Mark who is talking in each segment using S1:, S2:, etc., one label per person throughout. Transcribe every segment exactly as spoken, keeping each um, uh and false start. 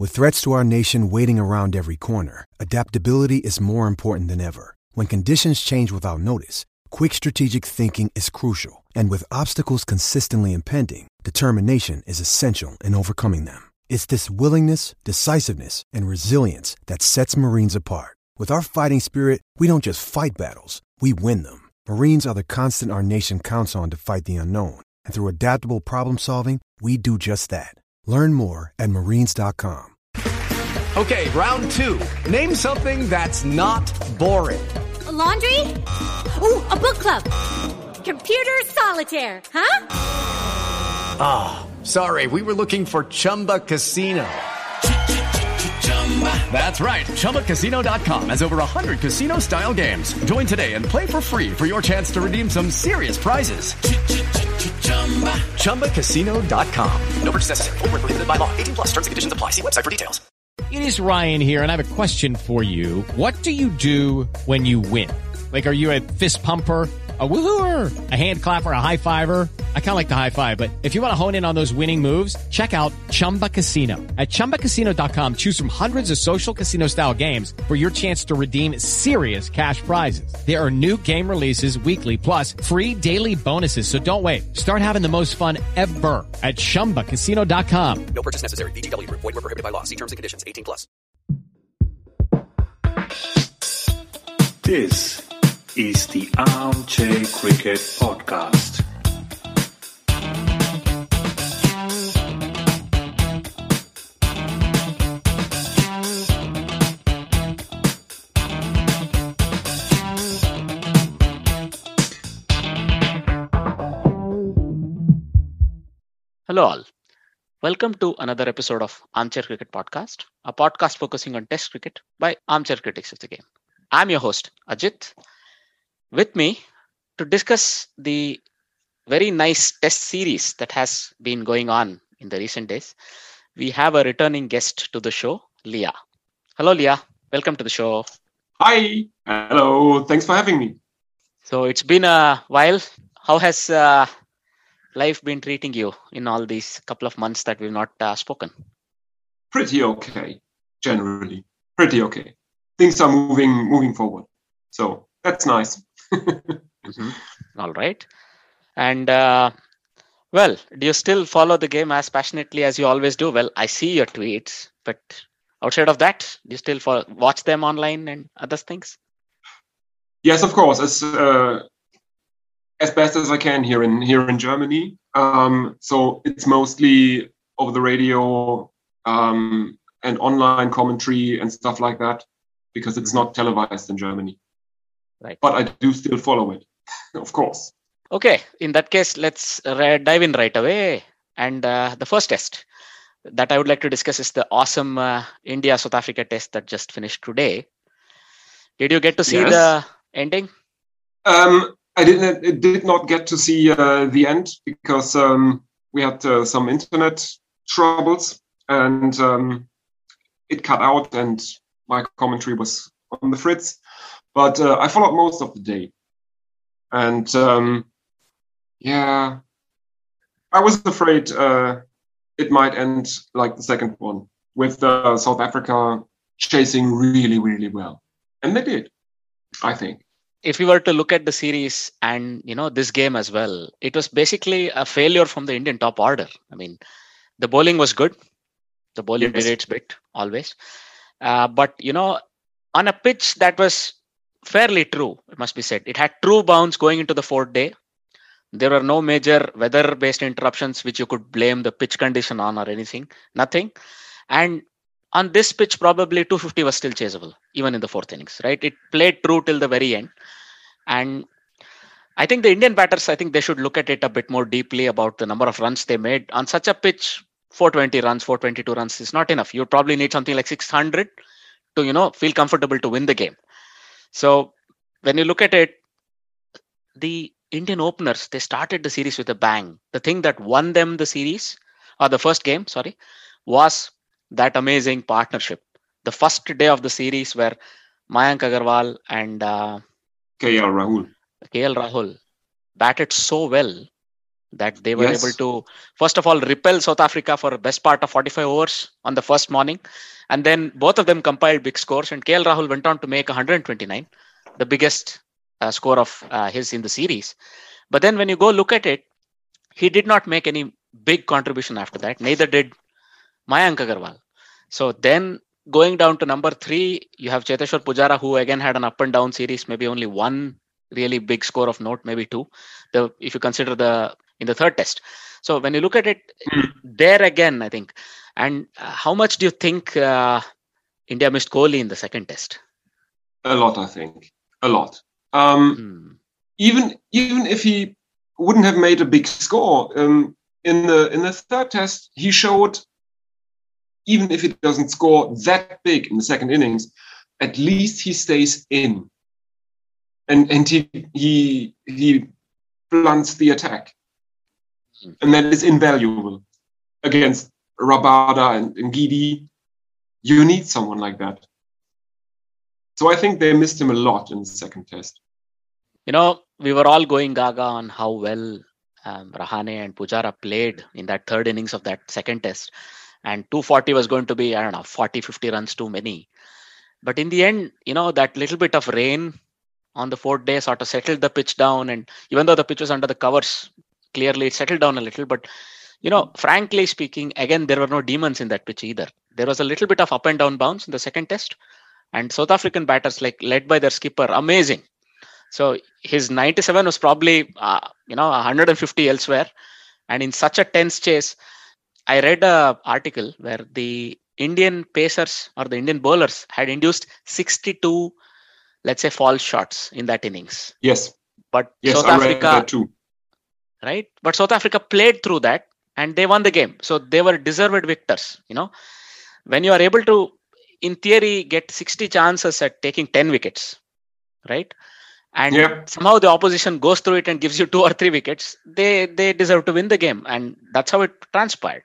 S1: With threats to our nation waiting around every corner, adaptability is more important than ever. When conditions change without notice, quick strategic thinking is crucial. And with obstacles consistently impending, determination is essential in overcoming them. It's this willingness, decisiveness, and resilience that sets Marines apart. With our fighting spirit, we don't just fight battles, we win them. Marines are the constant our nation counts on to fight the unknown. And through adaptable problem solving, we do just that. Learn more at marines dot com.
S2: Okay, round two. Name something that's not boring.
S3: A laundry? Ooh, a book club. Computer solitaire, huh?
S2: Ah, oh, sorry, we were looking for Chumba Casino. That's right, Chumba Casino dot com has over one hundred casino-style games. Join today and play for free for your chance to redeem some serious prizes. Chumba Casino dot com. No purchase necessary. Void where prohibited by law. eighteen plus terms and conditions apply. See website for details.
S4: It is Ryan here, and I have a question for you. What do you do when you win? Like, are you a fist pumper, a woo-hooer, a hand clapper, a high-fiver? I kind of like the high-five, but if you want to hone in on those winning moves, check out Chumba Casino. At Chumba Casino dot com, choose from hundreds of social casino-style games for your chance to redeem serious cash prizes. There are new game releases weekly, plus free daily bonuses, so don't wait. Start having the most fun ever at Chumba Casino dot com.
S5: No purchase necessary. V G W. Void where prohibited by law. See terms and conditions. eighteen plus.
S6: This is the Armchair Cricket Podcast.
S7: Hello all. Welcome to another episode of Armchair Cricket Podcast, a podcast focusing on Test cricket by armchair critics of the game. I'm your host, Ajit. With me to discuss the very nice Test series that has been going on in the recent days, we have a returning guest to the show, Leah. Hello, Leah. Welcome to the show.
S8: Hi. Hello. Thanks for having me.
S7: So it's been a while. How has uh, life been treating you in all these couple of months that we've not uh, spoken?
S8: Pretty okay, generally. Pretty okay. Things are moving moving forward. So that's nice.
S7: mm-hmm. All right. And, uh, well, do you still follow the game as passionately as you always do? Well, I see your tweets, but outside of that, do you still follow, watch them online and other things?
S8: Yes, of course. As uh, as best as I can here in here in Germany. Um, so it's mostly over the radio um, and online commentary and stuff like that, because it's not televised in Germany.
S7: Right.
S8: But I do still follow it, of course.
S7: Okay. In that case, let's uh, dive in right away. And uh, the first test that I would like to discuss is the awesome uh, India-South Africa test that just finished today. Did you get to see
S8: Yes.
S7: the ending?
S8: Um, I didn't. It did not get to see uh, the end because um, we had uh, some internet troubles and um, it cut out, and my commentary was on the fritz. But uh, I followed most of the day, and um, yeah, I was afraid uh, it might end like the second one, with uh, South Africa chasing really, really well, and they did, I think.
S7: If you were to look at the series and, you know, this game as well, it was basically a failure from the Indian top order. I mean, the bowling was good. The bowling
S8: Yes.
S7: did its bit always. Uh, but, you know, on a pitch that was fairly true, it must be said. It had true bounce going into the fourth day. There were no major weather-based interruptions which you could blame the pitch condition on or anything. Nothing. And on this pitch, probably two fifty was still chaseable, even in the fourth innings, right? It played true till the very end. And I think the Indian batters, I think they should look at it a bit more deeply about the number of runs they made. On such a pitch, four twenty runs, four twenty-two runs is not enough. You probably need something like six hundred to, you know, feel comfortable to win the game. So when you look at it, the Indian openers, they started the series with a bang. The thing that won them the series, or the first game, sorry, was that amazing partnership. The first day of the series where Mayank Agarwal and uh,
S8: K L Rahul.
S7: K L Rahul batted so well that they were
S8: Yes.
S7: able to, first of all, repel South Africa for the best part of forty-five overs on the first morning. And then both of them compiled big scores. And K L Rahul went on to make one hundred twenty-nine, the biggest uh, score of uh, his in the series. But then when you go look at it, he did not make any big contribution after that. Neither did Mayank Agarwal. So then going down to number three, you have Cheteshwar Pujara, who again had an up and down series, maybe only one really big score of note, maybe two, the, if you consider the in the third test. So when you look at it,
S8: Mm.
S7: there again, I think. And uh, how much do you think uh, India missed Kohli in the second test?
S8: A lot, I think. A lot. Um,
S7: Hmm.
S8: even even if he wouldn't have made a big score um, in the in the third test, he showed, even if he doesn't score that big in the second innings, at least he stays in, and and he he he blunts the attack, and that is invaluable against Rabada and, and Gidi. You need someone like that. So I think they missed him a lot in the second test.
S7: You know, we were all going gaga on how well um, Rahane and Pujara played in that third innings of that second test. And two forty was going to be, I don't know, forty, fifty runs too many. But in the end, you know, that little bit of rain on the fourth day sort of settled the pitch down. And even though the pitch was under the covers, clearly it settled down a little. But, you know, frankly speaking, again, there were no demons in that pitch either. There was a little bit of up and down bounce in the second test. And South African batters, like led by their skipper, amazing. So his ninety-seven was probably, uh, you know, one hundred fifty elsewhere. And in such a tense chase, I read an article where the Indian pacers or the Indian bowlers had induced sixty-two, let's say, false shots in that innings.
S8: Yes,
S7: But
S8: yes,
S7: South
S8: I read
S7: Africa,
S8: that too.
S7: right? But South Africa played through that and they won the game. So they were deserved victors. You know, when you are able to, in theory, get sixty chances at taking ten wickets, right? And
S8: Yep.
S7: somehow the opposition goes through it and gives you two or three wickets, they they deserve to win the game. And that's how it transpired.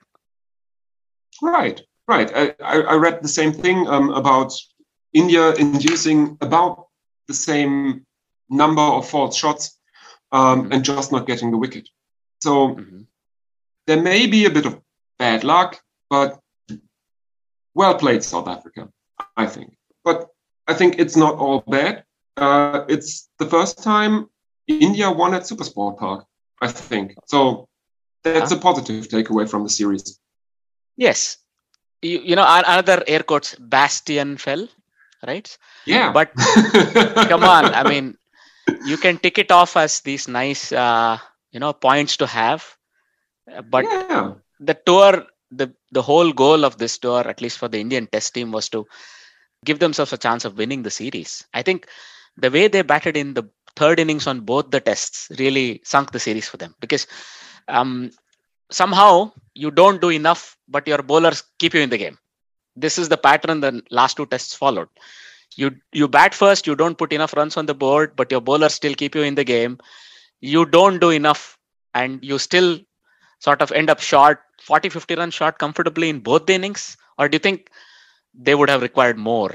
S8: Right, right. I, I, I read the same thing um, about India inducing about the same number of false shots um,
S7: Mhm.
S8: and just not getting the wicket. So
S7: Mhm.
S8: there may be a bit of bad luck, but well played, South Africa, I think. But I think it's not all bad. Uh, it's the first time India won at Supersport Park, I think. So that's a positive takeaway from the series.
S7: Yes. You, you know, an- another air quotes bastion fell, right?
S8: Yeah.
S7: But come on, I mean, you can tick it off as these nice, uh, you know, points to have. Uh, But
S8: yeah.
S7: the tour, the the whole goal of this tour, at least for the Indian Test team, was to give themselves a chance of winning the series. I think the way they batted in the third innings on both the tests really sunk the series for them, because um, somehow you don't do enough, but your bowlers keep you in the game. This is the pattern the last two tests followed. You you bat first, you don't put enough runs on the board, but your bowlers still keep you in the game. You don't do enough, and you still sort of end up short, forty, fifty runs short comfortably in both the innings? Or do you think they would have required more?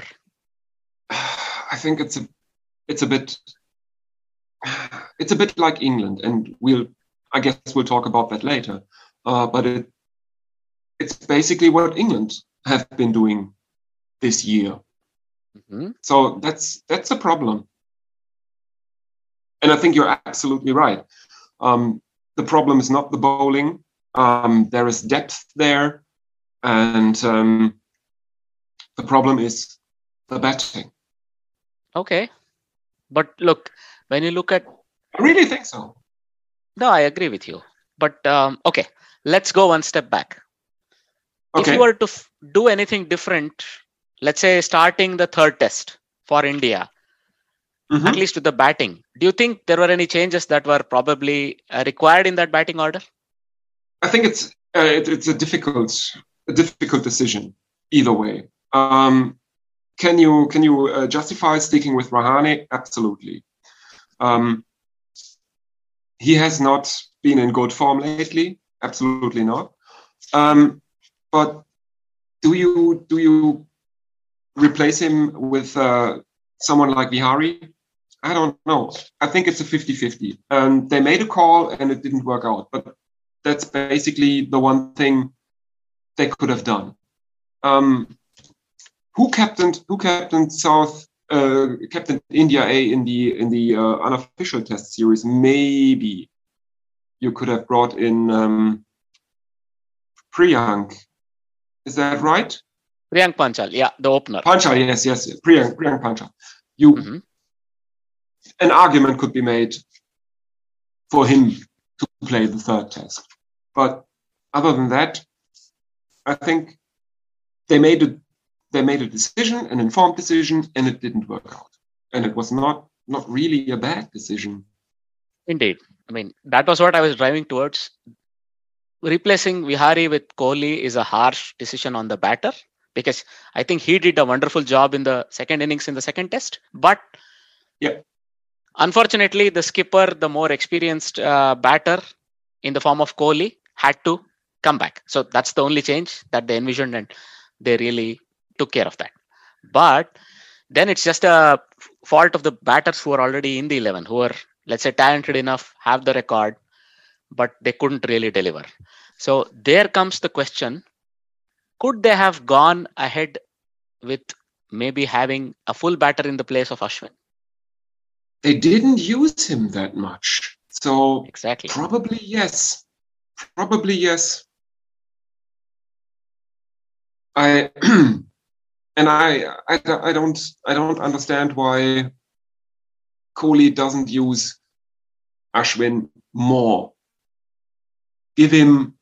S8: I think it's a it's a bit it's a bit like England, and we'll I guess we'll talk about that later. Uh, but it it's basically what England have been doing this year.
S7: Mm-hmm.
S8: So that's that's a problem. And I think you're absolutely right. Um, the problem is not the bowling. Um, there is depth there, and um, the problem is the batting.
S7: Okay. But look, when you look at...
S8: I really think so.
S7: No, I agree with you. But um, okay, let's go one step back.
S8: Okay.
S7: If you were to f- do anything different, let's say starting the third test for India,
S8: Mhm.
S7: at least with the batting, do you think there were any changes that were probably uh, required in that batting order?
S8: I think it's uh, it, it's a difficult a difficult decision either way. Um, can you can you uh, justify sticking with Rahane? Absolutely. Um, he has not been in good form lately. Absolutely not. Um, but do you do you replace him with uh, someone like Vihari? I don't know. I think it's a fifty-fifty. Um, they made a call and it didn't work out. But that's basically the one thing they could have done. Um, who captained who captained South uh, captained India A in the in the uh, unofficial test series? Maybe you could have brought in um, Priyank. Is that right?
S7: Priyank Panchal, yeah, the opener.
S8: Panchal, yes, yes, yes. Priyank, Priyank Panchal. You, mm-hmm. An argument could be made for him to play the third test, but other than that, I think they made a they made a decision, an informed decision, and it didn't work out. And it was not not really a bad decision.
S7: Indeed, I mean that was what I was driving towards. Replacing Vihari with Kohli is a harsh decision on the batter, because I think he did a wonderful job in the second innings in the second test. But
S8: yeah,
S7: unfortunately, the skipper, the more experienced uh, batter in the form of Kohli, had to come back. So that's the only change that they envisioned, and they really took care of that. But then it's just a fault of the batters who are already in the eleven, who are, let's say, talented enough, have the record, but they couldn't really deliver. So there comes the question, could they have gone ahead with maybe having a full batter in the place of Ashwin?
S8: They didn't use him that much. So
S7: exactly.
S8: Probably yes. Probably yes. I and I, I I don't I don't understand why Kohli doesn't use Ashwin more. Give him,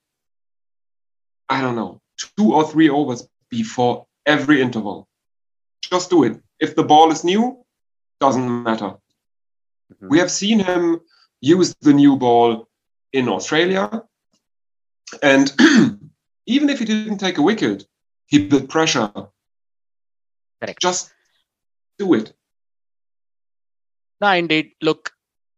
S8: I don't know, two or three overs before every interval. Just do it. If the ball is new, doesn't matter. Mm-hmm. We have seen him use the new ball in Australia. And even if he didn't take a wicket, he built pressure.
S7: Correct.
S8: Just do it.
S7: No, indeed. Look,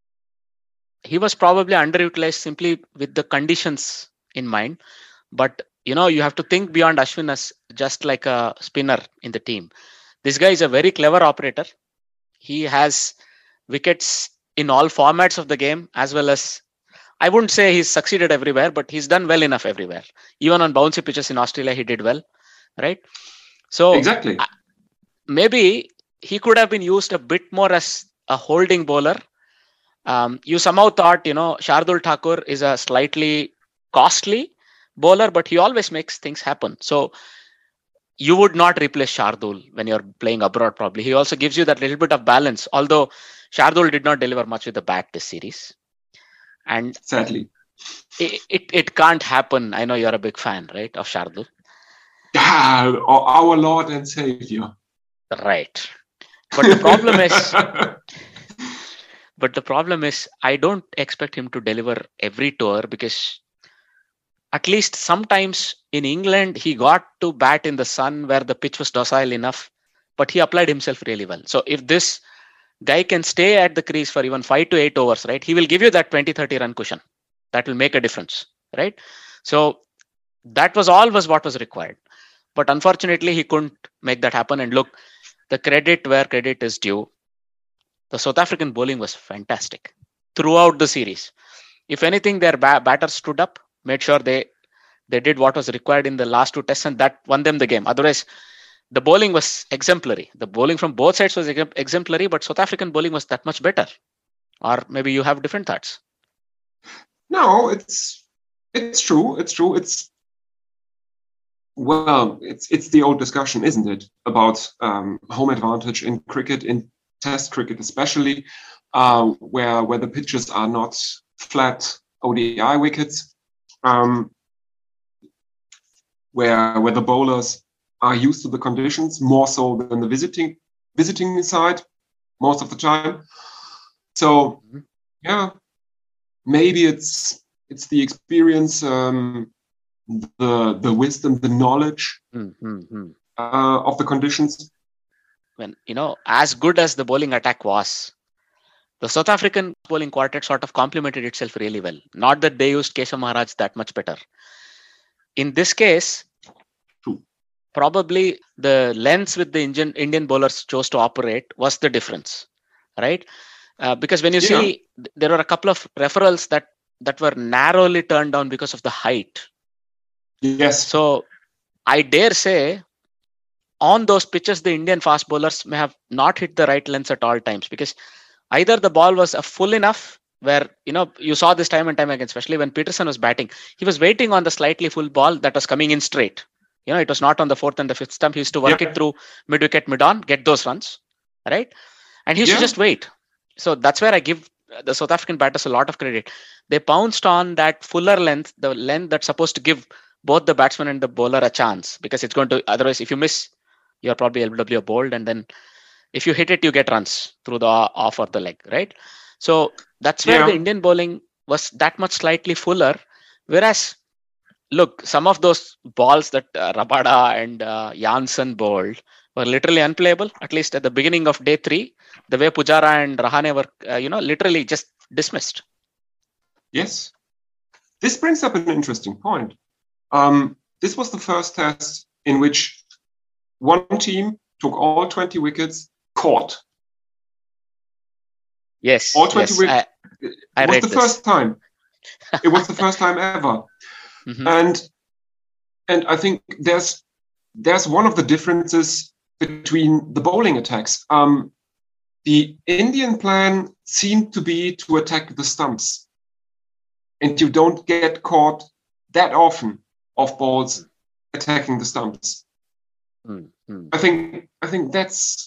S7: he was probably underutilized simply with the conditions in mind. But, you know, you have to think beyond Ashwin as just like a spinner in the team. This guy is a very clever operator. He has wickets in all formats of the game, as well as, I wouldn't say he's succeeded everywhere, but he's done well enough everywhere. Even on bouncy pitches in Australia, he did well, right? So
S8: exactly.
S7: Maybe he could have been used a bit more as a holding bowler. Um, you somehow thought, you know, Shardul Thakur is a slightly costly bowler, but he always makes things happen. So you would not replace Shardul when you're playing abroad, probably. He also gives you that little bit of balance, although Shardul did not deliver much with the bat this series. And
S8: sadly,
S7: it, it, it can't happen. I know you're a big fan, right, of Shardul.
S8: Ah, our Lord and Savior.
S7: Right. But the problem is... But the problem is, I don't expect him to deliver every tour, because at least sometimes in England, he got to bat in the sun where the pitch was docile enough, but he applied himself really well. So if this guy can stay at the crease for even five to eight overs, right, he will give you that twenty, thirty run cushion. That will make a difference, right? So that was all was what was required. But unfortunately, he couldn't make that happen. And look, the credit where credit is due. The South African bowling was fantastic throughout the series. If anything, their ba- batters stood up, made sure they they did what was required in the last two tests, and that won them the game. Otherwise, the bowling was exemplary. The bowling from both sides was ex- exemplary, but South African bowling was that much better. Or maybe you have different thoughts.
S8: No, it's it's true. It's true. It's well, it's it's the old discussion, isn't it, about um, home advantage in cricket, in Test cricket especially, uh, where where the pitches are not flat O D I wickets, um, where where the bowlers are used to the conditions more so than the visiting visiting side most of the time. So yeah, maybe it's it's the experience, um, the the wisdom, the knowledge
S7: mm-hmm.
S8: uh, of the conditions.
S7: When, you know, as good as the bowling attack was, the South African bowling quartet sort of complemented itself really well. Not that they used Keshav Maharaj that much better. In this case,
S8: True.
S7: Probably the lens with the Indian, Indian bowlers chose to operate was the difference, right? Uh, because when you
S8: yeah.
S7: see, there are a couple of referrals that that were narrowly turned down because of the height.
S8: Yes.
S7: So I dare say on those pitches, the Indian fast bowlers may have not hit the right lengths at all times, because either the ball was a full enough where, you know, you saw this time and time again, especially when Peterson was batting, he was waiting on the slightly full ball that was coming in straight. You know, it was not on the fourth and the fifth stump. He used to work
S8: Yeah.
S7: it through mid wicket, mid on, get those runs, right? And he used
S8: Yeah.
S7: to just wait. So that's where I give the South African batters a lot of credit. They pounced on that fuller length, the length that's supposed to give both the batsman and the bowler a chance, because it's going to, otherwise, if you miss, you're probably L B W bowled, and then if you hit it, you get runs through the off or the leg, right? So that's where
S8: Yeah.
S7: the Indian bowling was that much slightly fuller. Whereas, look, some of those balls that uh, Rabada and uh, Janssen bowled were literally unplayable, at least at the beginning of day three. The way Pujara and Rahane were, uh, you know, literally just dismissed.
S8: Yes. This brings up an interesting point. Um, this was the first test in which one team took all twenty wickets, caught.
S7: Yes.
S8: All twenty
S7: yes,
S8: wickets.
S7: I,
S8: It
S7: I
S8: was
S7: read
S8: the
S7: this.
S8: first time. It was the first time ever.
S7: Mhm.
S8: And and I think there's there's one of the differences between the bowling attacks. Um, the Indian plan seemed to be to attack the stumps, and you don't get caught that often off balls attacking the stumps.
S7: Mm, mm.
S8: I think I think that's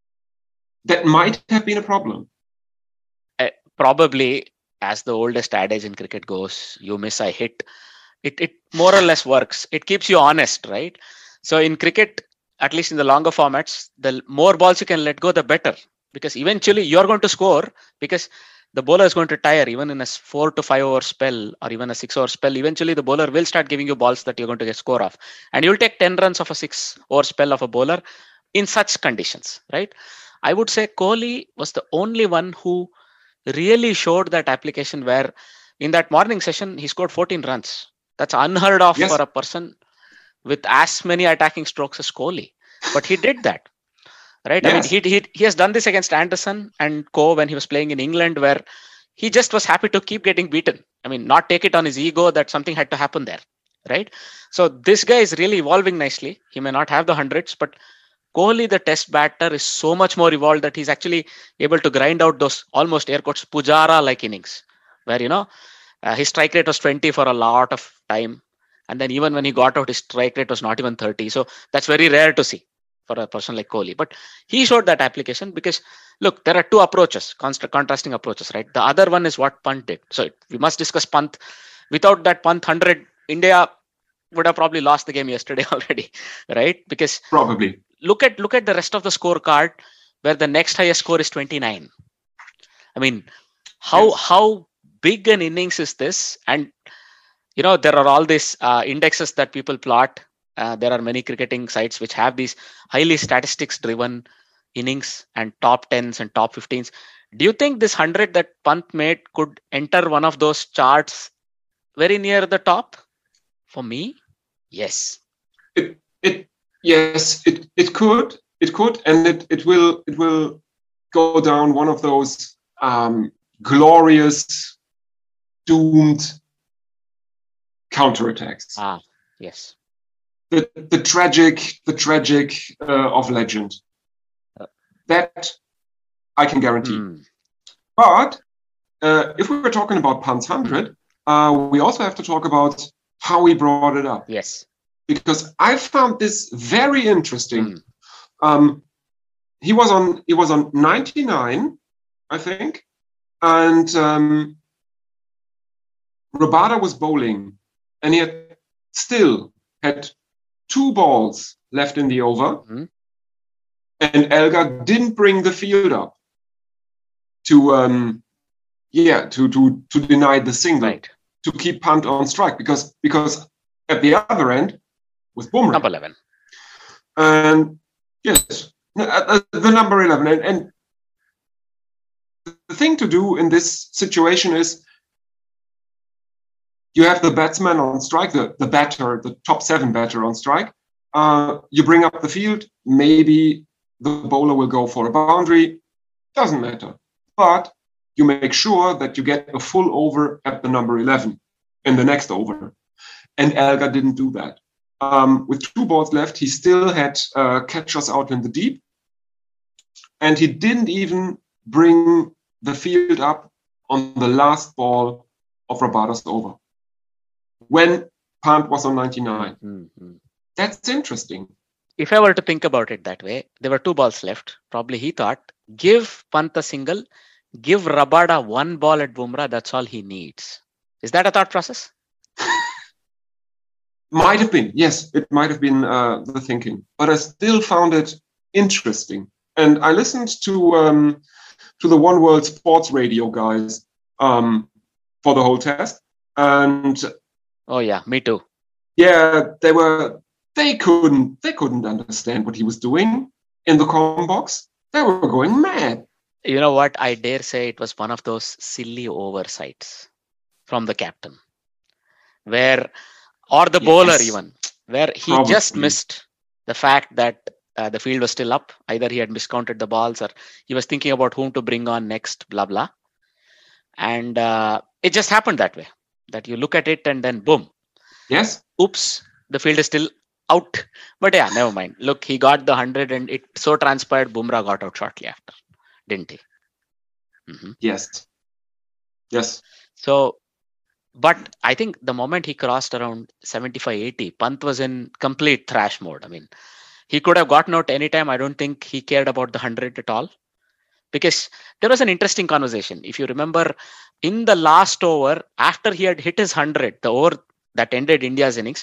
S8: that might have been a problem.
S7: Uh, probably, as the oldest adage in cricket goes, you miss, I hit. It it more or less works. It keeps you honest, right? So in cricket, at least in the longer formats, the more balls you can let go, the better, because eventually you're going to score, because the bowler is going to tire even in a four to five over spell or even a six over spell. Eventually, the bowler will start giving you balls that you're going to get score off, and you'll take ten runs of a six over spell of a bowler in such conditions, right? I would say Kohli was the only one who really showed that application, where in that morning session he scored fourteen runs. That's unheard of
S8: Yes.
S7: for a person with as many attacking strokes as Kohli, but he did that, right?
S8: Yes.
S7: I mean, he, he he has done this against Anderson and Co when he was playing in England, where he just was happy to keep getting beaten. I mean, not take it on his ego that something had to happen there, right? So this guy is really evolving nicely. He may not have the hundreds, but Kohli, the test batter, is so much more evolved that he's actually able to grind out those almost air quotes Pujara-like innings, where, you know, uh, his strike rate was twenty for a lot of time. And then even when he got out, his strike rate was not even thirty. So that's very rare to see for a person like Kohli. But he showed that application because, look, there are two approaches, const- contrasting approaches, right? The other one is what Pant did. So we must discuss Pant. Without that Pant one hundred, India would have probably lost the game yesterday already, right? Because
S8: Probably.
S7: look at look at the rest of the scorecard, where the next highest score is twenty-nine. I mean, how
S8: Yes.
S7: how big an innings is this? And you know, there are all these uh, indexes that people plot. Uh, there are many cricketing sites which have these highly statistics driven innings and top tens and top fifteens. Do you think this one hundred that Pant made could enter one of those charts very near the top? For me, yes.
S8: It it yes, it, it could. It could, and it, it will it will go down one of those um, glorious, doomed counterattacks.
S7: Ah, yes.
S8: The the tragic the tragic uh, of legend. That I can guarantee.
S7: Hmm.
S8: But uh, if we were talking about Pant's one hundred, uh, we also have to talk about how he brought it up.
S7: Yes.
S8: Because I found this very interesting.
S7: Mm.
S8: Um, he was on he was on ninety-nine, I think, and um, Rabada was bowling, and he had still had two balls left in the over,
S7: Mhm.
S8: and Elgar didn't bring the field up to um, yeah to to to deny the single,
S7: Right.
S8: to keep Pant on strike, because because at the other end was Bumrah.
S7: Number eleven.
S8: And yes, uh, uh, the number eleven. And, and the thing to do in this situation is you have the batsman on strike, the, the batter, the top seven batter on strike. Uh, you bring up the field, maybe the bowler will go for a boundary, doesn't matter. But you make sure that you get a full over at the number eleven in the next over. And Elgar didn't do that. Um, with two balls left, he still had uh, catchers out in the deep. And he didn't even bring the field up on the last ball of Rabada's over, when Pant was on ninety-nine.
S7: Mm-hmm.
S8: That's interesting.
S7: If I were to think about it that way, there were two balls left. Probably he thought, give Pant a single, give Rabada one ball at Bumrah, that's all he needs. Is that a thought process?
S8: Might have been, yes, it might have been uh, the thinking. But I still found it interesting. And I listened to um, to the One World Sports Radio guys um, for the whole test. And
S7: oh yeah, me too.
S8: Yeah, they were they couldn't they couldn't understand what he was doing in the com box. They were going mad.
S7: You know what? I dare say it was one of those silly oversights from the captain, where or the yes. bowler even, where he Probably. just missed the fact that uh, the field was still up. Either he had miscounted the balls, or he was thinking about whom to bring on next. Blah blah, and uh, it just happened that way. That you look at it and then boom.
S8: Yes.
S7: Oops, the field is still out. But yeah, never mind. Look, he got the hundred, and it so transpired Bumrah got out shortly after, didn't he? Mm-hmm.
S8: Yes. Yes.
S7: So, but I think the moment he crossed around seventy-five eighty, Pant was in complete thrash mode. I mean, he could have gotten out anytime. I don't think he cared about the hundred at all. Because there was an interesting conversation. If you remember, in the last over, after he had hit his hundred, the over that ended India's innings,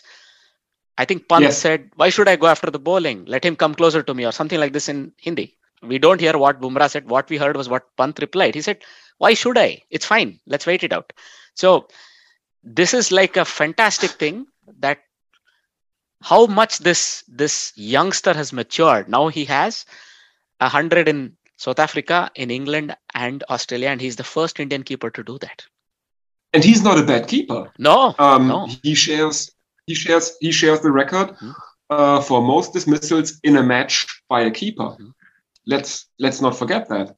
S7: I think Pant yes. said, why should I go after the bowling? Let him come closer to me, or something like this in Hindi. We don't hear what Bumrah said. What we heard was what Pant replied. He said, why should I? It's fine. Let's wait it out. So this is like a fantastic thing, that how much this, this youngster has matured. Now he has a hundred in South Africa, in England and Australia, and he's the first Indian keeper to do that.
S8: And he's not a bad keeper.
S7: No,
S8: um,
S7: no.
S8: He shares, he shares, he shares the record mm-hmm. uh, for most dismissals in a match by a keeper. Mm-hmm. Let's let's not forget that.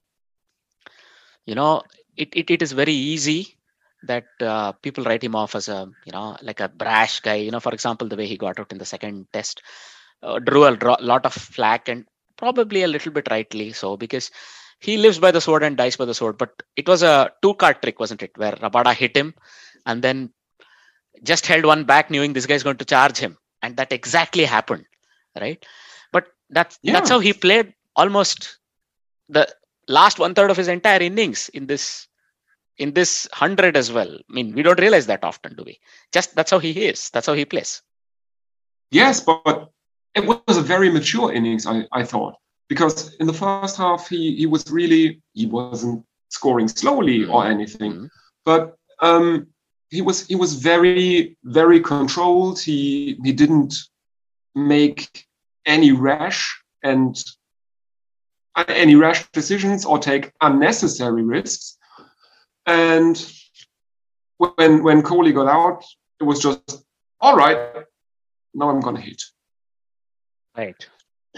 S7: You know, it, it, it is very easy that uh, people write him off as a, you know, like a brash guy. You know, for example, the way he got out in the second test uh, drew a draw, lot of flack, and probably a little bit rightly so, because he lives by the sword and dies by the sword. But it was a two-card trick, wasn't it? Where Rabada hit him and then just held one back, knowing this guy's going to charge him. And that exactly happened, right? But that's, yeah. that's how he played almost the last one-third of his entire innings in this in this hundred as well. I mean, we don't realize that often, do we? Just that's how he is. That's how he plays.
S8: Yes, but it was a very mature innings, I, I thought, because in the first half, he, he was really, he wasn't scoring slowly mm-hmm. or anything, mm-hmm. but um, he was he was very, very controlled. He he didn't make any rash and uh, any rash decisions or take unnecessary risks. And when when Kohli got out, it was just, all right, now I'm going to hit.
S7: Right.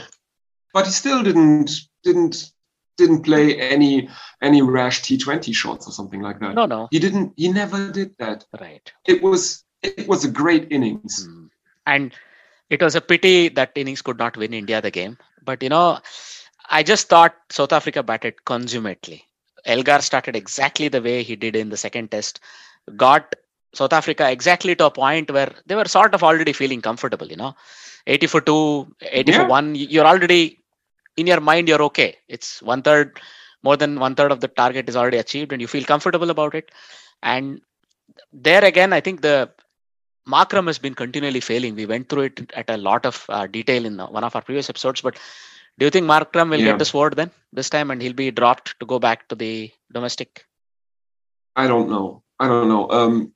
S8: But he still didn't didn't didn't play any any rash T twenty shots or something like that.
S7: No, no.
S8: He didn't he never did that.
S7: Right.
S8: It was it was a great innings.
S7: Mm. And it was a pity that innings could not win India the game. But you know, I just thought South Africa batted consummately. Elgar started exactly the way he did in the second test. Got South Africa exactly to a point where they were sort of already feeling comfortable, you know. eighty for two, eighty yeah. for one, you're already, in your mind, you're okay. It's one third, more than one third of the target is already achieved and you feel comfortable about it. And there again, I think the Markram has been continually failing. We went through it at a lot of uh, detail in one of our previous episodes, but do you think Markram will yeah. get the sword then, this time, and he'll be dropped to go back to the domestic?
S8: I don't know. I don't know. Um,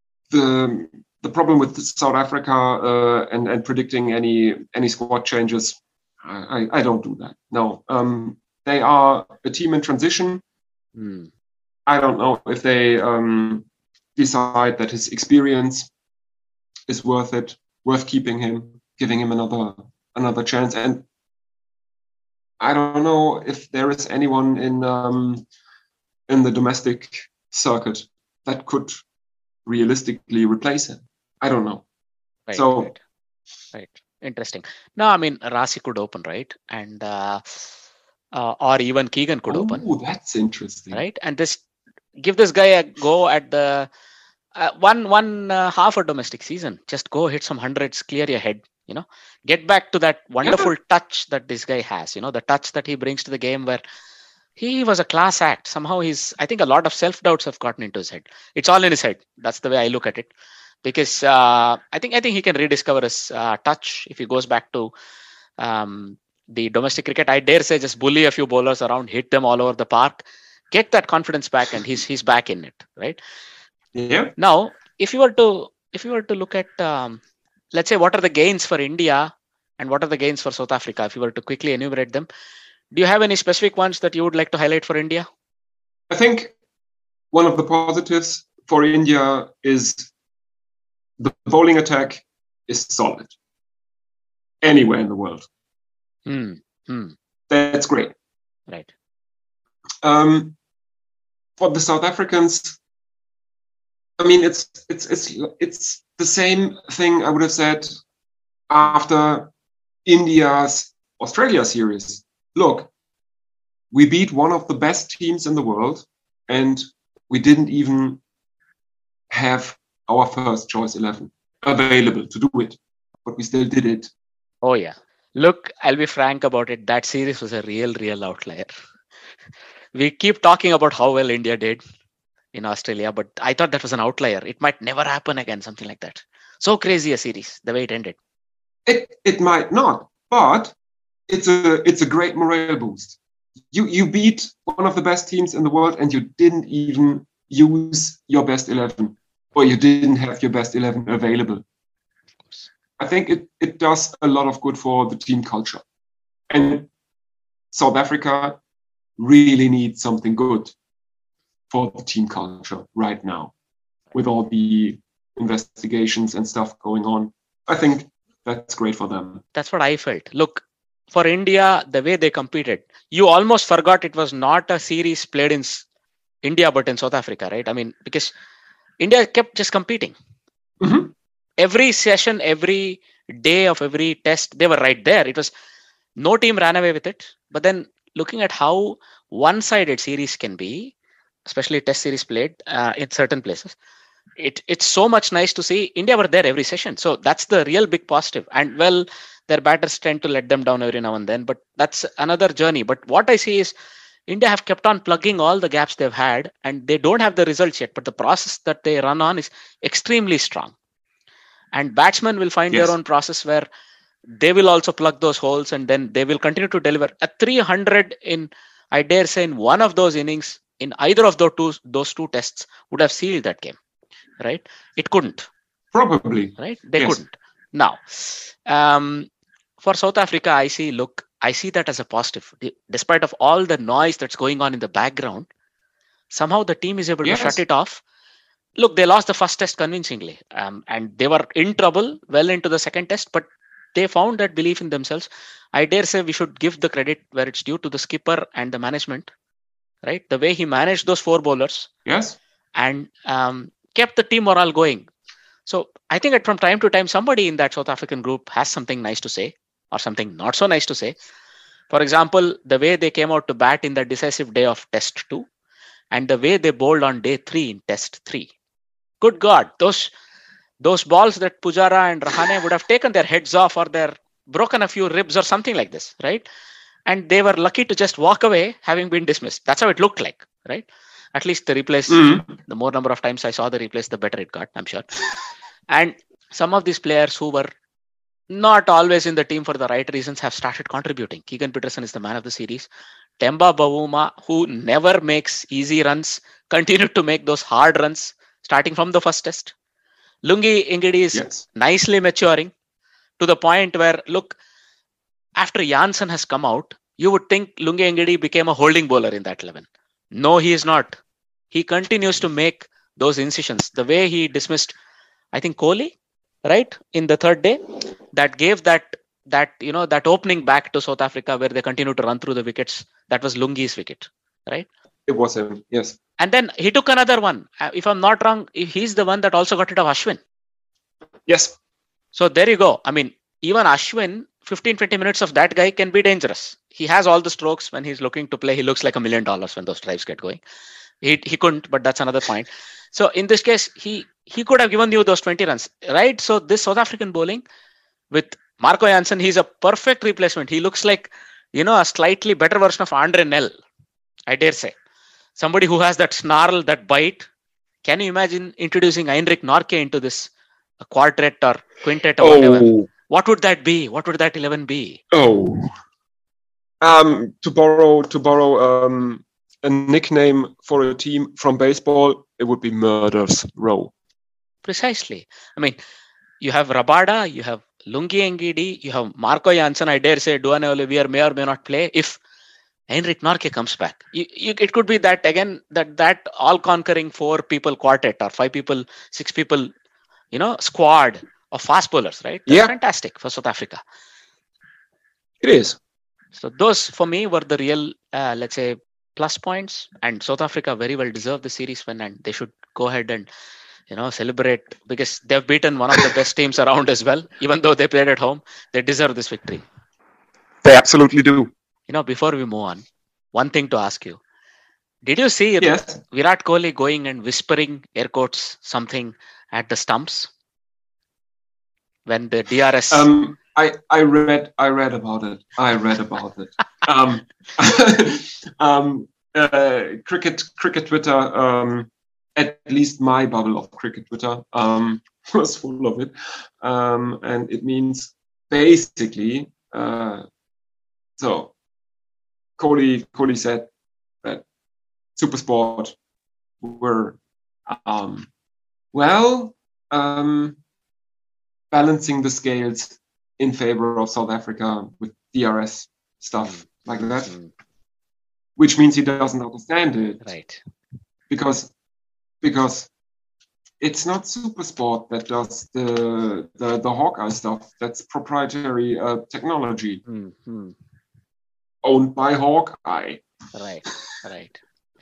S8: the the problem with South Africa uh, and and predicting any any squad changes, I, I don't do that. No, um, they are a team in transition.
S7: Hmm.
S8: I don't know if they um, decide that his experience is worth it, worth keeping him, giving him another another chance. And I don't know if there is anyone in um, in the domestic circuit that could realistically replace him. I don't know.
S7: Right,
S8: so,
S7: right, right. Interesting. No, I mean, Rasi could open, right? And uh, uh, or even Keegan could
S8: oh,
S7: open.
S8: Oh, that's interesting.
S7: Right? And this give this guy a go at the uh, one one uh, half a domestic season. Just go hit some hundreds, clear your head. You know, get back to that wonderful yeah. touch that this guy has. You know, the touch that he brings to the game, where he was a class act. Somehow he's. I think a lot of self doubts have gotten into his head. It's all in his head. That's the way I look at it. Because uh, I think I think he can rediscover his uh, touch if he goes back to um, the domestic cricket. I dare say, just bully a few bowlers around, hit them all over the park, get that confidence back, and he's he's back in it, right?
S8: Yeah.
S7: Now, if you were to if you were to look at, um, let's say, what are the gains for India and what are the gains for South Africa? If you were to quickly enumerate them, do you have any specific ones that you would like to highlight for India?
S8: I think one of the positives for India is the bowling attack is solid anywhere in the world.
S7: Hmm. Hmm.
S8: That's great.
S7: Right.
S8: Um, for the South Africans, I mean, it's it's it's it's the same thing I would have said after India's Australia series. Look, we beat one of the best teams in the world, and we didn't even have our first choice eleven available to do it, but we still did it.
S7: Oh yeah. Look, I'll be frank about it. That series was a real, real outlier. We keep talking about how well India did in Australia, but I thought that was an outlier. It might never happen again, something like that. So crazy a series, the way it ended.
S8: It it might not, but it's a it's a great morale boost. You you beat one of the best teams in the world, and you didn't even use your best eleven, or you didn't have your best eleven available. I think it, it does a lot of good for the team culture. And South Africa really needs something good for the team culture right now, with all the investigations and stuff going on. I think that's great for them.
S7: That's what I felt. Look, for India, the way they competed, you almost forgot it was not a series played in India, but in South Africa, right? I mean, because India kept just competing.
S8: Mm-hmm.
S7: Every session, every day of every test, they were right there. It was no team ran away with it. But then looking at how one-sided series can be, especially test series played uh, in certain places, it it's so much nice to see India were there every session. So that's the real big positive. And well, their batters tend to let them down every now and then, but that's another journey. But what I see is India have kept on plugging all the gaps they've had, and they don't have the results yet, but the process that they run on is extremely strong. And batsmen will find yes. their own process where they will also plug those holes, and then they will continue to deliver. At three hundred in, I dare say, in one of those innings, in either of those two, those two tests, would have sealed that game, right? It couldn't.
S8: Probably.
S7: Right? They
S8: yes.
S7: couldn't. Now, um, for South Africa, I see, look, I see that as a positive. Despite of all the noise that's going on in the background, somehow the team is able yes. to shut it off. Look, they lost the first test convincingly, um, and they were in trouble well into the second test, but they found that belief in themselves. I dare say we should give the credit where it's due to the skipper and the management, right? The way he managed those four bowlers.
S8: Yes.
S7: And um, kept the team morale going. So I think that from time to time, somebody in that South African group has something nice to say or something not so nice to say. For example, the way they came out to bat in the decisive day of test two and the way they bowled on day three in test three. Good God, those those balls that Pujara and Rahane would have taken their heads off or their broken a few ribs or something like this, right? And they were lucky to just walk away having been dismissed. That's how it looked like, right? At least the replays, mm-hmm. the more number of times I saw the replays, the better it got, I'm sure. And some of these players who were not always in the team for the right reasons have started contributing. Keegan Peterson is the man of the series. Temba Bavuma, who never makes easy runs, continued to make those hard runs starting from the first test. Lungi Ngidi is yes. nicely maturing to the point where, look, after Janssen has come out, you would think Lungi Ngidi became a holding bowler in that eleven. No, he is not. He continues to make those incisions. The way he dismissed, I think, Kohli, right, in the third day, that gave that, that you know, that opening back to South Africa where they continue to run through the wickets. That was Lungi's wicket, right?
S8: It was him, yes.
S7: And then he took another one. Uh, If I'm not wrong, he's the one that also got rid of Ashwin.
S8: Yes.
S7: So there you go. I mean, even Ashwin, fifteen, twenty minutes of that guy can be dangerous. He has all the strokes when he's looking to play. He looks like a million dollars when those drives get going. He he couldn't, but that's another point. So in this case, he he could have given you those twenty runs, right? So this South African bowling with Marco Jansen, he's a perfect replacement. He looks like, you know, a slightly better version of Andre Nel, I dare say. Somebody who has that snarl, that bite. Can you imagine introducing Heinrich Norke into this a quartet or quintet or
S8: Oh.
S7: whatever? What would that be? What would that eleven be?
S8: Oh. Um, to borrow to borrow um, a nickname for a team from baseball, it would be Murder's Row.
S7: Precisely. I mean, you have Rabada, you have Lungi Ngidi, you have Marco Jansen. I dare say Duane Olivier may or may not play if Heinrich Norke comes back. You, you, it could be that again, that that all-conquering four people quartet or five people, six people, you know, squad of fast bowlers, right? That's
S8: Yeah.
S7: fantastic for South Africa.
S8: It is.
S7: So those for me were the real, uh, let's say, plus points. And South Africa very well deserved the series win, and they should go ahead and, you know, celebrate because they've beaten one of the best teams around as well. Even though they played at home, they deserve this victory.
S8: They absolutely do.
S7: You know, before we move on, one thing to ask you: did you see
S8: Yes.
S7: Virat Kohli going and whispering, air quotes, something at the stumps when the D R S?
S8: Um, I, I read I read about it. I read about it. um, um, uh, cricket cricket Twitter. Um, at least my bubble of cricket Twitter um, was full of it, um, and it means basically. Uh, so, Kohli Kohli said that SuperSport were um, well um, balancing the scales in favor of South Africa with D R S stuff like that,
S7: Mm,
S8: which means he doesn't understand it
S7: right.
S8: because because it's not SuperSport that does the the, the Hawkeye stuff. That's proprietary uh, technology
S7: Mm, mm,
S8: owned by Hawkeye.
S7: right, right.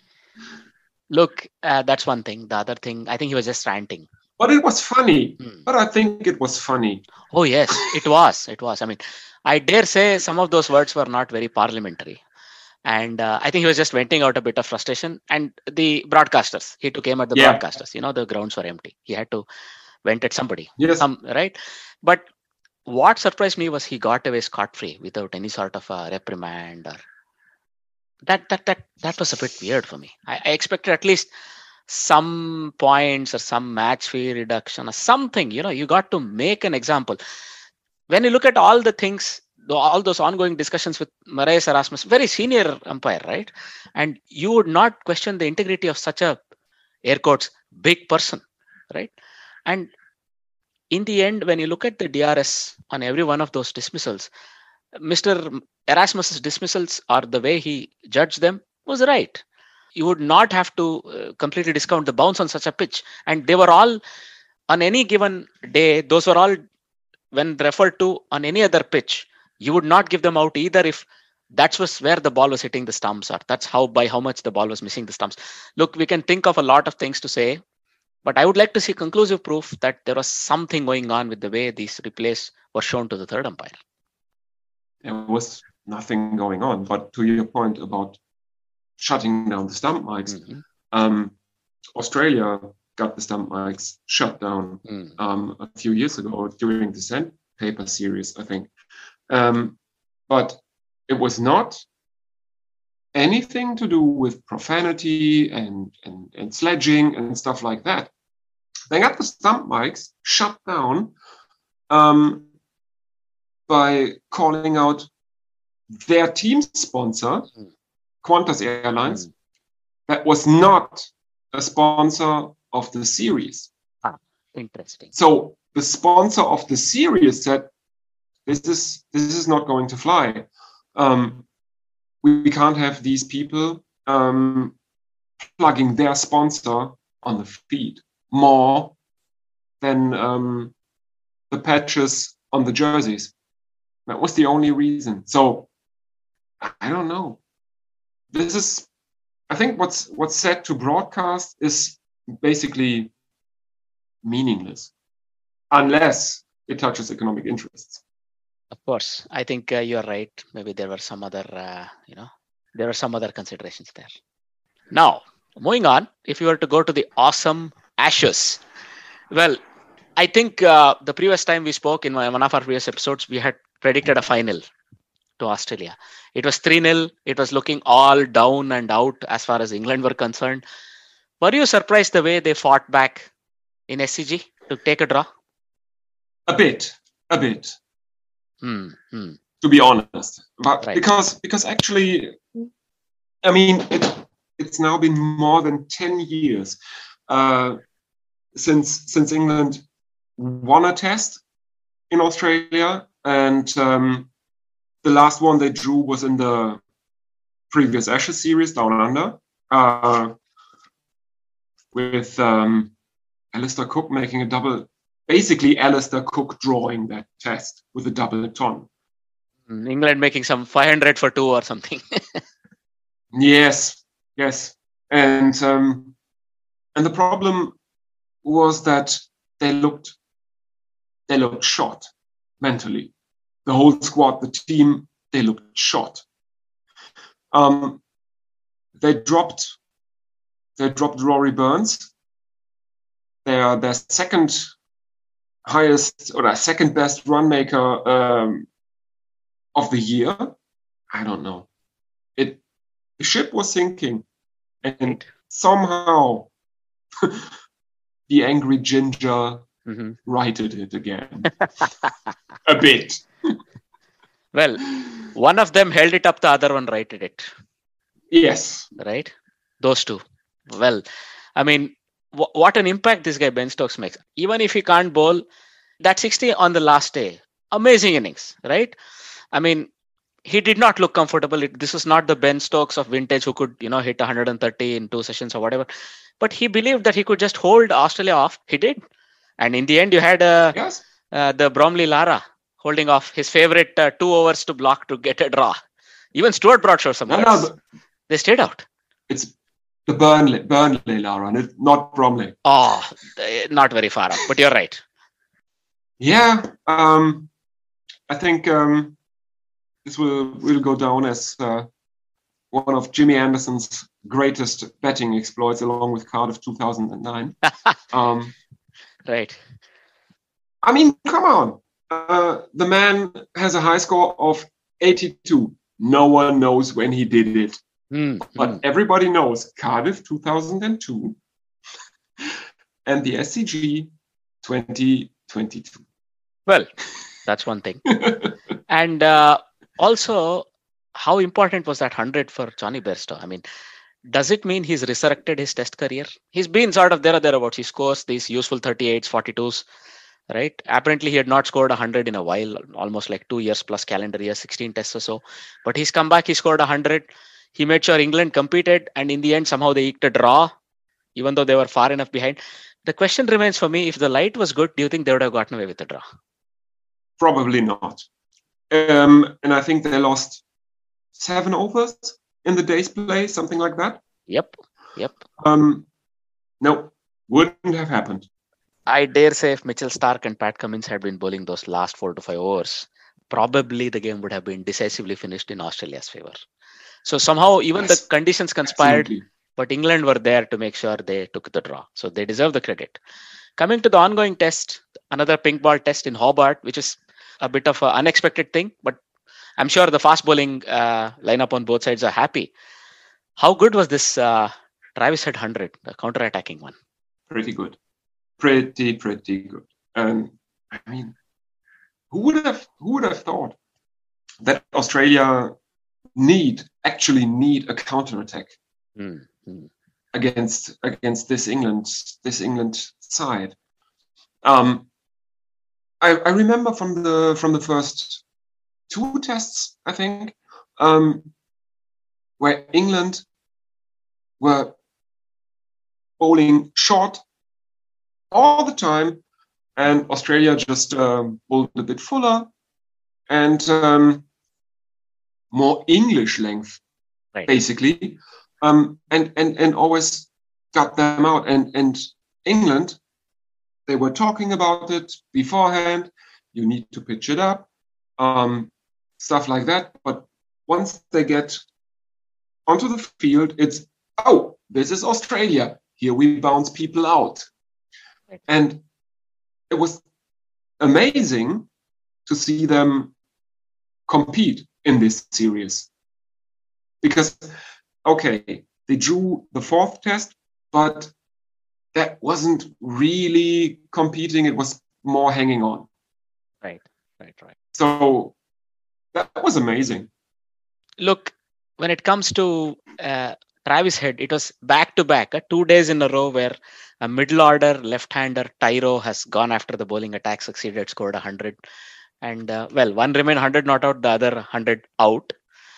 S7: Look, uh, that's one thing. The other thing, I think he was just ranting.
S8: But it was funny.
S7: Hmm.
S8: But I think it was funny.
S7: Oh yes, it was. It was. I mean, I dare say some of those words were not very parliamentary. And uh, I think he was just venting out a bit of frustration. And the broadcasters, he took aim at the
S8: Yeah.
S7: broadcasters. You know, the grounds were empty. He had to vent at somebody.
S8: Yes.
S7: Some right. But what surprised me was he got away scot-free without any sort of a reprimand or that that that that was a bit weird for me. I, I expected at least some points or some match fee reduction or something. You know, you got to make an example. When you look at all the things, all those ongoing discussions with Marais Erasmus, very senior umpire, right? And you would not question the integrity of such a, air quotes, big person, right? And in the end, when you look at the D R S on every one of those dismissals, Mister Erasmus's dismissals or the way he judged them was right. You would not have to uh, completely discount the bounce on such a pitch. And they were all, on any given day, those were all, when referred to on any other pitch, you would not give them out either if that was where the ball was hitting the stumps or that's how, by how much the ball was missing the stumps. Look, we can think of a lot of things to say, but I would like to see conclusive proof that there was something going on with the way these replays were shown to the third umpire.
S8: There was nothing going on. But to your point about shutting down the stump mics,
S7: Mhm.
S8: um, Australia got the stump mics shut down
S7: Mm.
S8: um, a few years ago during the Sandpaper series, I think. Um, but it was not anything to do with profanity and, and, and sledging and stuff like that. They got the stump mics shut down um, by calling out their team sponsor,
S7: Mm.
S8: Qantas Airlines,
S7: Mm.
S8: that was not a sponsor of the series.
S7: Interesting.
S8: So the sponsor of the series said, "This is this is not going to fly. Um, we, we can't have these people um, plugging their sponsor on the feed more than um, the patches on the jerseys." That was the only reason. So I don't know. This is I think what's what's said to broadcast is basically meaningless unless it touches economic interests.
S7: Of course, I think uh, you're right. Maybe there were some other, uh, you know, there were some other considerations there. Now, moving on, if you were to go to the awesome Ashes, well, I think uh, the previous time we spoke in one of our previous episodes, we had predicted a final to Australia. It was three nil. It was looking all down and out as far as England were concerned. Were you surprised the way they fought back in S C G to take a draw?
S8: A bit, a bit.
S7: Hmm. hmm.
S8: To be honest, but
S7: Right.
S8: because because actually, I mean, it, it's now been more than ten years uh, since since England won a test in Australia, and um, the last one they drew was in the previous Ashes series down under, uh, with um, Alistair Cook making a double. Basically, Alistair Cook drawing that test with a double ton.
S7: England making some five hundred for two or something.
S8: Yes, yes, and um, and the problem was that they looked they looked shot mentally. The whole squad, the team, they looked shot. Um, they dropped they dropped Rory Burns. They are their second highest or their second best run maker um, of the year. I don't know. It the ship was sinking, and somehow the angry ginger
S7: mm-hmm.
S8: righted it again. A bit.
S7: Well, one of them held it up, the other one righted it.
S8: Yes.
S7: Right? Those two. Well, I mean, w- what an impact this guy Ben Stokes makes. Even if he can't bowl, that sixty on the last day, amazing innings, right? I mean, he did not look comfortable. It, this is not the Ben Stokes of vintage who could, you know, hit one hundred thirty in two sessions or whatever. But he believed that he could just hold Australia off. He did. And in the end, you had uh,
S8: yes.
S7: uh, the Bromley Lara holding off his favorite uh, two overs to block to get a draw. Even Stuart Broad showed some.
S8: No, no, the,
S7: they stayed out.
S8: It's the Burnley, Burnley Lara, and not Bromley.
S7: Oh, not very far up, but you're right.
S8: Yeah, um, I think um, this will will go down as uh, one of Jimmy Anderson's greatest betting exploits, along with Cardiff two thousand nine. um,
S7: right.
S8: I mean, come on. Uh, the man has a high score of eighty-two. No one knows when he did it.
S7: Mm,
S8: but
S7: mm.
S8: everybody knows Cardiff two thousand two and the S C G twenty twenty-two.
S7: Well, that's one thing. And uh, also, how important was that one hundred for Johnny Bairstow? I mean, does it mean he's resurrected his test career? He's been sort of there or thereabouts. He scores these useful thirty-eights, forty-twos, right? Apparently, he had not scored one hundred in a while, almost like two years plus calendar year, sixteen tests or so. But he's come back, he scored one hundred. He made sure England competed, and in the end, somehow they eked a draw, even though they were far enough behind. The question remains for me, if the light was good, do you think they would have gotten away with the draw?
S8: Probably not. Um, and I think they lost seven overs in the day's play, something like that.
S7: Yep, yep.
S8: Um, no, wouldn't have happened.
S7: I dare say if Mitchell Starc and Pat Cummins had been bowling those last four to five overs, probably the game would have been decisively finished in Australia's favour. So somehow even yes, the conditions conspired, absolutely. But England were there to make sure they took the draw. So they deserve the credit. Coming to the ongoing test, another pink ball test in Hobart, which is a bit of an unexpected thing, but I'm sure the fast bowling uh, lineup on both sides are happy. How good was this uh, Travis Head one hundred, the counter-attacking one?
S8: Pretty good. Pretty, pretty good. And I mean, who would have who would have thought that Australia need actually need a counter-attack
S7: mm-hmm.
S8: against against this England this England side? Um, I, I remember from the from the first two tests, I think, um, where England were bowling short all the time, and Australia just um, bowled a bit fuller and um, more English length,
S7: right.
S8: basically. um, and, and, and always got them out. And, and England, they were talking about it beforehand. You need to pitch it up, um, stuff like that. But once they get onto the field, it's, oh, this is Australia. Here we bounce people out. And it was amazing to see them compete in this series. Because, okay, they drew the fourth test, but that wasn't really competing. It was more hanging on.
S7: Right, right, right.
S8: So that was amazing.
S7: Look, when it comes to uh, Travis Head, it was back to back, uh, two days in a row where a middle order left-hander Tyro has gone after the bowling attack, succeeded, scored one hundred. And uh, well, one remained one hundred not out, the other one hundred out.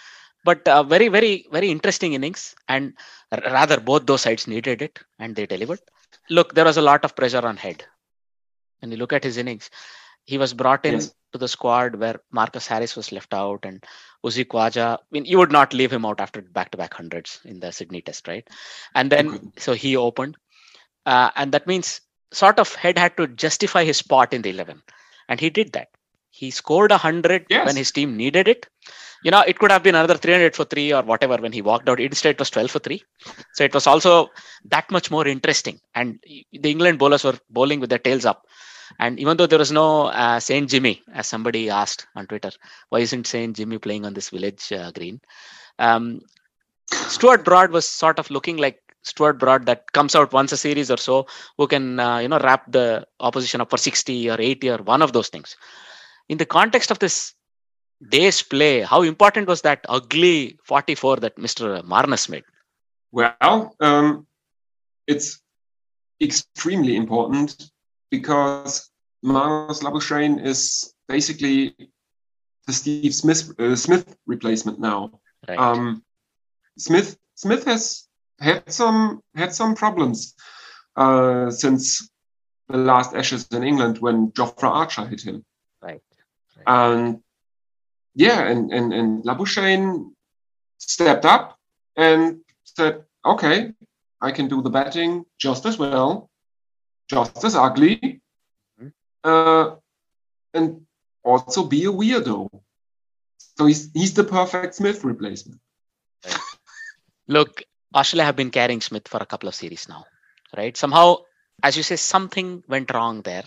S7: But uh, very, very, very interesting innings. And r- rather, both those sides needed it and they delivered. Look, there was a lot of pressure on Head. When you look at his innings, he was brought in
S8: Yes.
S7: to the squad where Marcus Harris was left out and Uzi Khawaja. I mean, you would not leave him out after back-to-back hundreds in the Sydney Test, right? And then, so he opened. Uh, and that means sort of Head had to justify his spot in the eleven. And he did that. He scored one hundred
S8: Yes.
S7: when his team needed it. You know, it could have been another three hundred for three or whatever when he walked out. Instead, it was twelve for three. So it was also that much more interesting. And the England bowlers were bowling with their tails up. And even though there was no uh, Saint Jimmy, as somebody asked on Twitter, why isn't Saint Jimmy playing on this village uh, green? Um, Stuart Broad was sort of looking like Stuart Broad that comes out once a series or so, who can, uh, you know, wrap the opposition up for sixty or eighty or one of those things. In the context of this day's play, how important was that ugly forty-four that Mister Marnus made?
S8: Well, um, it's extremely important because Marnus Labuschagne is basically the Steve Smith uh, Smith replacement now.
S7: Right.
S8: Um, Smith Smith has had some had some problems uh, since the last Ashes in England when Jofra Archer hit him.
S7: Right. right.
S8: And yeah, and and and Labuschagne stepped up and said, "Okay, I can do the batting just as well, just as ugly,
S7: mm-hmm.
S8: uh, and also be a weirdo." So he's he's the perfect Smith replacement.
S7: Right. Look, Australia have been carrying Smith for a couple of series now, right? Somehow, as you say, something went wrong there,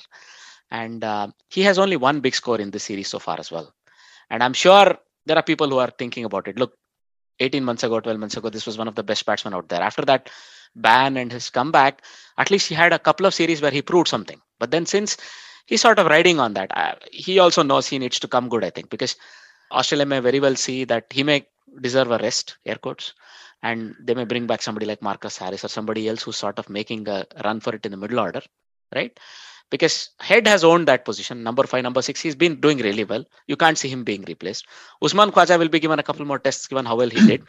S7: and uh, he has only one big score in this series so far as well. And I'm sure there are people who are thinking about it. Look, eighteen months ago, twelve months ago, this was one of the best batsmen out there. After that ban and his comeback, at least he had a couple of series where he proved something. But then since he's sort of riding on that, uh, he also knows he needs to come good, I think, because Australia may very well see that he may deserve a rest, air quotes, and they may bring back somebody like Marcus Harris or somebody else who's sort of making a run for it in the middle order, right? Because Head has owned that position, number five, number six. He's been doing really well. You can't see him being replaced. Usman Khawaja will be given a couple more tests given how well he did.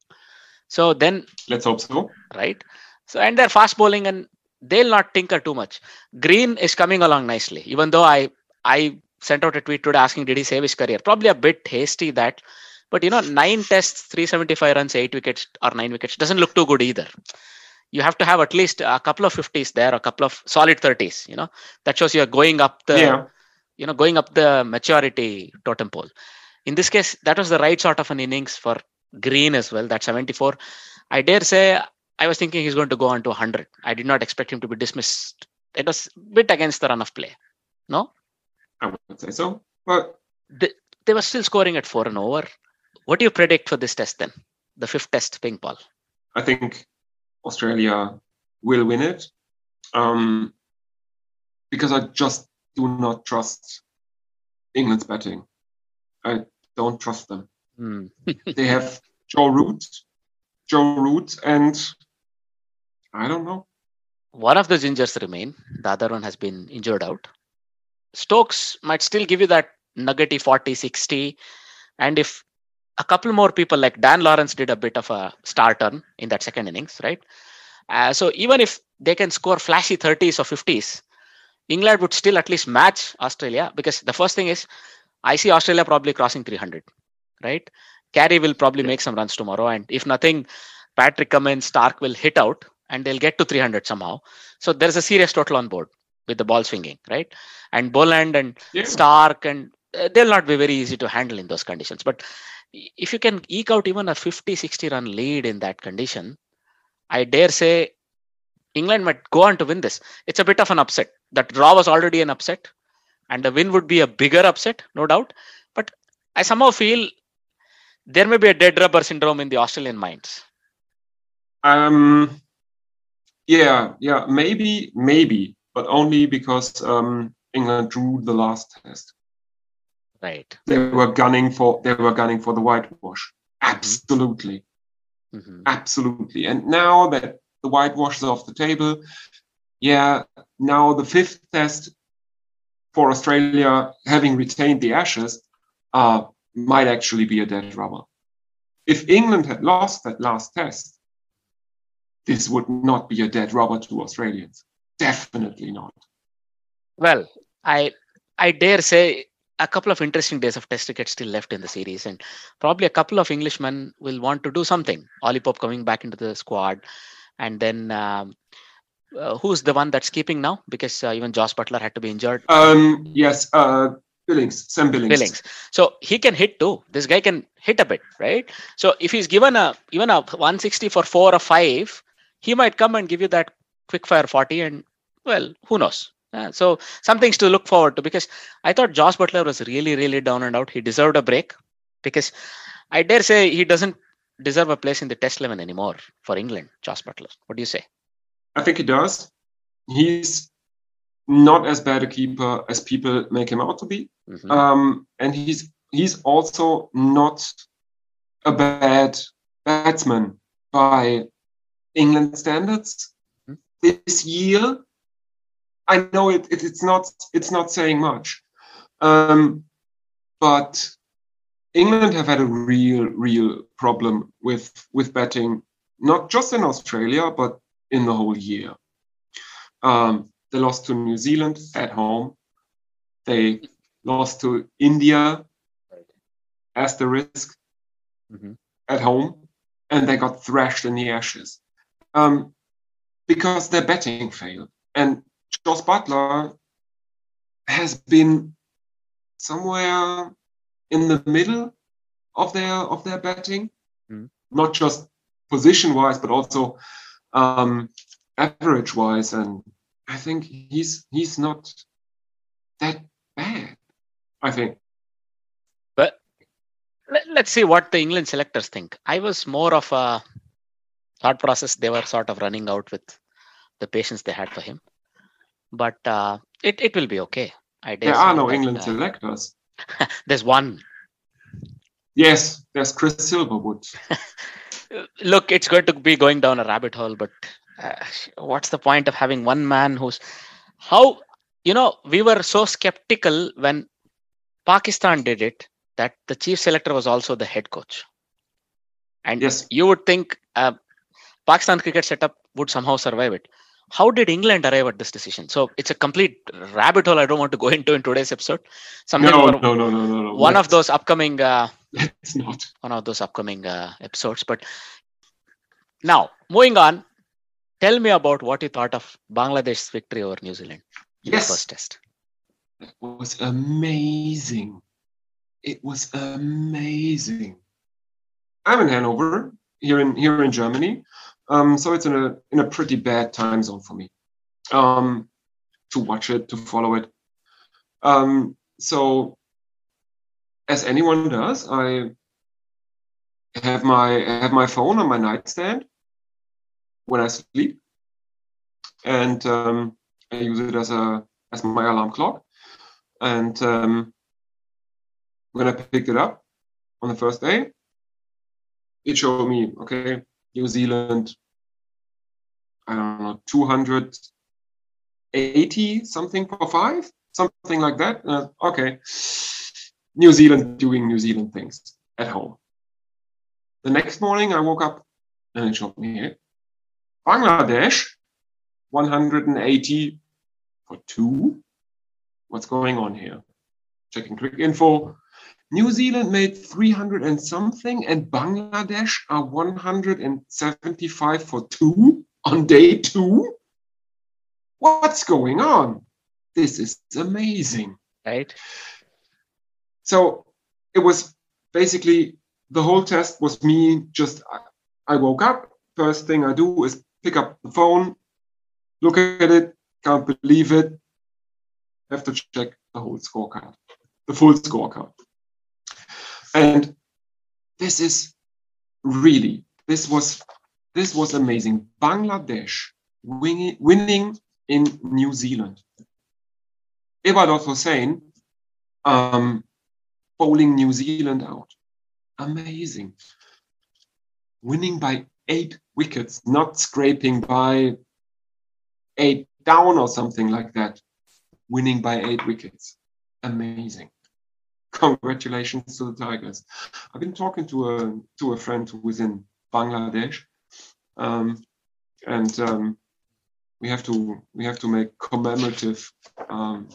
S7: So then,
S8: let's hope so.
S7: Right? So, and they're fast bowling and they'll not tinker too much. Green is coming along nicely, even though I I sent out a tweet today asking, did he save his career? Probably a bit hasty that, but you know, nine tests, three seventy-five runs, eight wickets or nine wickets doesn't look too good either. You have to have at least a couple of fifties there, a couple of solid thirties, you know, that shows you're going up the,
S8: yeah.
S7: you know, going up the maturity totem pole. In this case, that was the right sort of an innings for Green as well, that seventy-four. I dare say, I was thinking he's going to go on to one hundred. I did not expect him to be dismissed. It was a bit against the run of play. No?
S8: I would say so. But
S7: they, they were still scoring at four and over. What do you predict for this test then? The fifth test, ping ball.
S8: I think Australia will win it um, because I just do not trust England's batting. I don't trust them.
S7: Hmm.
S8: They have Joe Root, Joe Root, and I don't know.
S7: One of the gingers remain. The other one has been injured out. Stokes might still give you that nuggety forty, sixty. And if a couple more people like Dan Lawrence did a bit of a star turn in that second innings, right? Uh, so even if they can score flashy thirties or fifties, England would still at least match Australia, because the first thing is I see Australia probably crossing three hundred, right? Carey will probably make some runs tomorrow. And if nothing, Patrick Cummins, Stark will hit out and they'll get to three hundred somehow. So there's a serious total on board with the ball swinging, right? And Boland and
S8: Yeah.
S7: Stark, and uh, they'll not be very easy to handle in those conditions. But if you can eke out even a fifty, sixty run lead in that condition, I dare say England might go on to win this. It's a bit of an upset. That draw was already an upset, and the win would be a bigger upset, no doubt. But I somehow feel there may be a dead rubber syndrome in the Australian minds.
S8: Um, yeah, yeah, maybe, maybe, but only because um, England drew the last test.
S7: Right.
S8: They were gunning for they were gunning for the whitewash. Absolutely,
S7: Mm-hmm.
S8: absolutely. And now that the whitewash is off the table, yeah, now the fifth test for Australia, having retained the Ashes, uh, might actually be a dead rubber. If England had lost that last test, this would not be a dead rubber to Australians. Definitely not.
S7: Well, I I dare say a couple of interesting days of test cricket still left in the series, and probably a couple of Englishmen will want to do something. Ollie Pope coming back into the squad, and then um, uh, who's the one that's keeping now? Because uh, even Josh Butler had to be injured.
S8: Um, yes, uh, Billings, Sam Billings.
S7: Billings. So he can hit too. This guy can hit a bit, right? So if he's given a even a one sixty for four or five, he might come and give you that quick fire forty, and well, who knows? Uh, so some things to look forward to, because I thought Josh Butler was really, really down and out. He deserved a break, because I dare say he doesn't deserve a place in the Test eleven anymore for England. Josh Butler, what do you say?
S8: I think he does. He's not as bad a keeper as people make him out to be,
S7: Mhm.
S8: um, and he's he's also not a bad batsman by England standards.
S7: Mhm.
S8: This year, I know it, it it's not it's not saying much, um, but England have had a real real problem with with batting, not just in Australia but in the whole year. Um, they lost to New Zealand at home. They lost to India, asterisk,
S7: Mhm.
S8: at home, and they got thrashed in the Ashes um, because their batting failed. And Josh Butler has been somewhere in the middle of their of their batting,
S7: Mm.
S8: not just position wise, but also um, average wise. And I think he's he's not that bad. I think.
S7: But let, let's see what the England selectors think. I was more of a thought process. They were sort of running out with the patience they had for him. But uh, it, it will be okay. I dare
S8: There are
S7: say
S8: no
S7: that,
S8: England
S7: uh,
S8: selectors.
S7: There's one.
S8: Yes, there's Chris Silverwood.
S7: Look, it's going to be going down a rabbit hole, but uh, what's the point of having one man who's how, you know, we were so skeptical when Pakistan did it that the chief selector was also the head coach. And
S8: Yes.
S7: you would think uh, Pakistan cricket setup would somehow survive it. How did England arrive at this decision? So it's a complete rabbit hole I don't want to go into in today's episode. Something
S8: No,
S7: for
S8: no, no, no, no, no.
S7: one of
S8: Let's-
S7: those upcoming uh,
S8: Let's not.
S7: one of those upcoming uh, episodes. But now, moving on, tell me about what you thought of Bangladesh's victory over New Zealand in
S8: Yes.
S7: the first test.
S8: It was amazing. It was amazing. I'm in Hanover, here in here in Germany, um, so it's in a in a pretty bad time zone for me um, to watch it, to follow it. Um, so, as anyone does, I have my I have my phone on my nightstand when I sleep, and um, I use it as a as my alarm clock. And um, when I picked it up on the first day, it showed me, okay, New Zealand, I don't know, two hundred eighty something for five, something like that. Uh, okay, New Zealand doing New Zealand things at home. The next morning, I woke up and it showed me, hey, Bangladesh, one hundred eighty for two. What's going on here? Checking quick info. New Zealand made three hundred and something, and Bangladesh are one hundred seventy-five for two on day two. What's going on? This is amazing.
S7: Right.
S8: So it was basically the whole test was me just, I woke up. First thing I do is pick up the phone, look at it, can't believe it. Have to check the whole scorecard, the full scorecard. And this is really, this was, this was amazing. Bangladesh winning, winning in New Zealand. Ibadat Hossain um, bowling New Zealand out. Amazing. Winning by eight wickets, not scraping by eight down or something like that. Winning by eight wickets. Amazing. Congratulations to the Tigers. I've been talking to a to a friend who is in Bangladesh, um, and um, we have to we have to make commemorative um,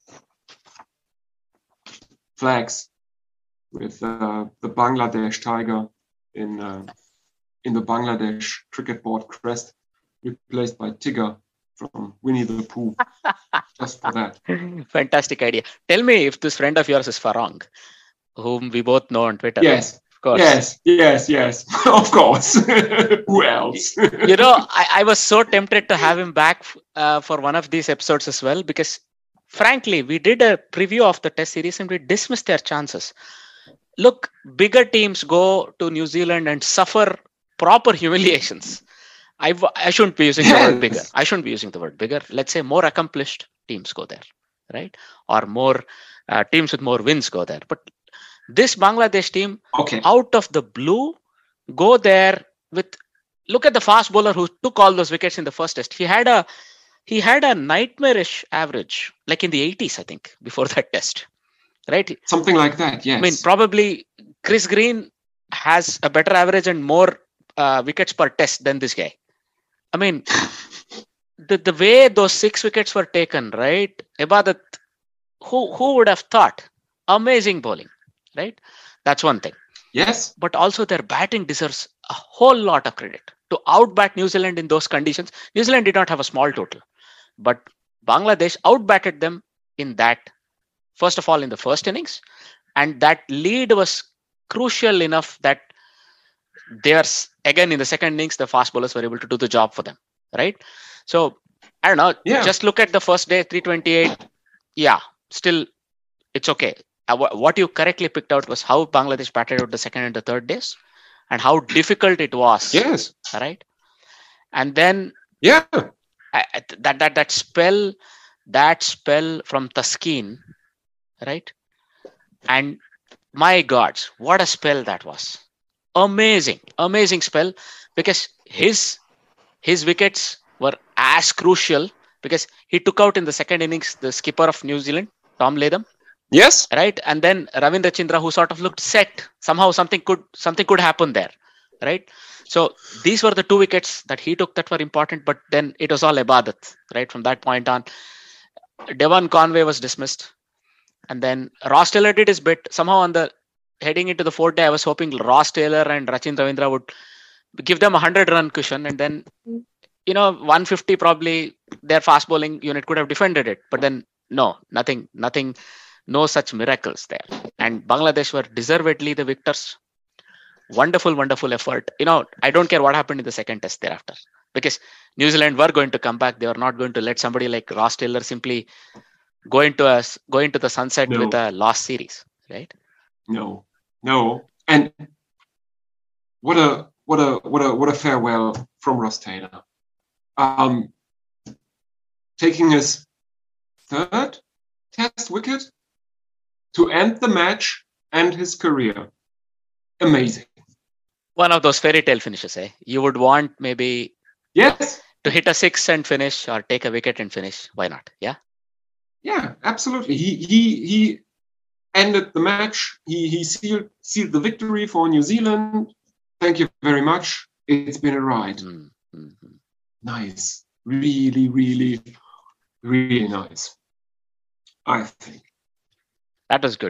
S8: flags with uh, the Bangladesh tiger in uh, in the Bangladesh cricket board crest, replaced by Tigger from Winnie the Pooh. Just for that.
S7: Fantastic idea. Tell me if this friend of yours is Farang, whom we both know on Twitter.
S8: Yes.
S7: Of course.
S8: Yes, yes, yes. Of course. Who else?
S7: You know, I, I was so tempted to have him back uh, for one of these episodes as well, because frankly, we did a preview of the test series and we dismissed their chances. Look, bigger teams go to New Zealand and suffer proper humiliations. I, I shouldn't be using yes. the word bigger. I shouldn't be using the word bigger. Let's say more accomplished teams go there, right? Or more uh, teams with more wins go there. But this Bangladesh team,
S8: okay.
S7: out of the blue, go there with, look at the fast bowler who took all those wickets in the first test. He had a he had a nightmarish average, like in the eighties, I think, before that test, right?
S8: Something like that, yes.
S7: I mean, probably Chris Green has a better average and more uh, wickets per test than this guy. I mean, the the way those six wickets were taken, right? Ibadat, who who would have thought? Amazing bowling, right? That's one thing.
S8: Yes.
S7: But also their batting deserves a whole lot of credit. To outbat New Zealand in those conditions, New Zealand did not have a small total, but Bangladesh outbatted them in that, first of all, in the first innings, and that lead was crucial enough that there's again in the second innings, the fast bowlers were able to do the job for them, right? So I don't know.
S8: Yeah.
S7: Just look at the first day, three twenty-eight. Yeah, still it's okay. Uh, what you correctly picked out was how Bangladesh batted out the second and the third days, and how difficult it was.
S8: Yes.
S7: Right. And then
S8: yeah,
S7: I, that that that spell, that spell from Taskeen, right? And my God, what a spell that was! Amazing, amazing spell, because his his wickets were as crucial, because he took out in the second innings the skipper of New Zealand, Tom Latham.
S8: Yes.
S7: Right. And then Ravindra Chindra, who sort of looked set. Somehow something could something could happen there. Right. So these were the two wickets that he took that were important, but then it was all Ibadat, right? From that point on, Devon Conway was dismissed. And then Ross Taylor did his bit. Somehow on the heading into the fourth day, I was hoping Ross Taylor and Rachin Ravindra would give them a hundred run cushion, and then, you know, one fifty probably their fast bowling unit could have defended it. But then no, nothing, nothing, no such miracles there. And Bangladesh were deservedly the victors. Wonderful, wonderful effort. You know, I don't care what happened in the second test thereafter, because New Zealand were going to come back. They were not going to let somebody like Ross Taylor simply go into a, go into the sunset no. with a lost series, right?
S8: No, no. And what a what a what a what a farewell from Ross Taylor. Um, taking his third test wicket to end the match and his career. Amazing.
S7: One of those fairy tale finishes, eh? You would want maybe
S8: yes
S7: to hit a six and finish, or take a wicket and finish. Why not? Yeah.
S8: Yeah, absolutely. He he he ended the match. He he sealed sealed the victory for New Zealand. Thank you very much. It's been a ride.
S7: Mm-hmm.
S8: Nice. Really, really, really nice. I think.
S7: That was good.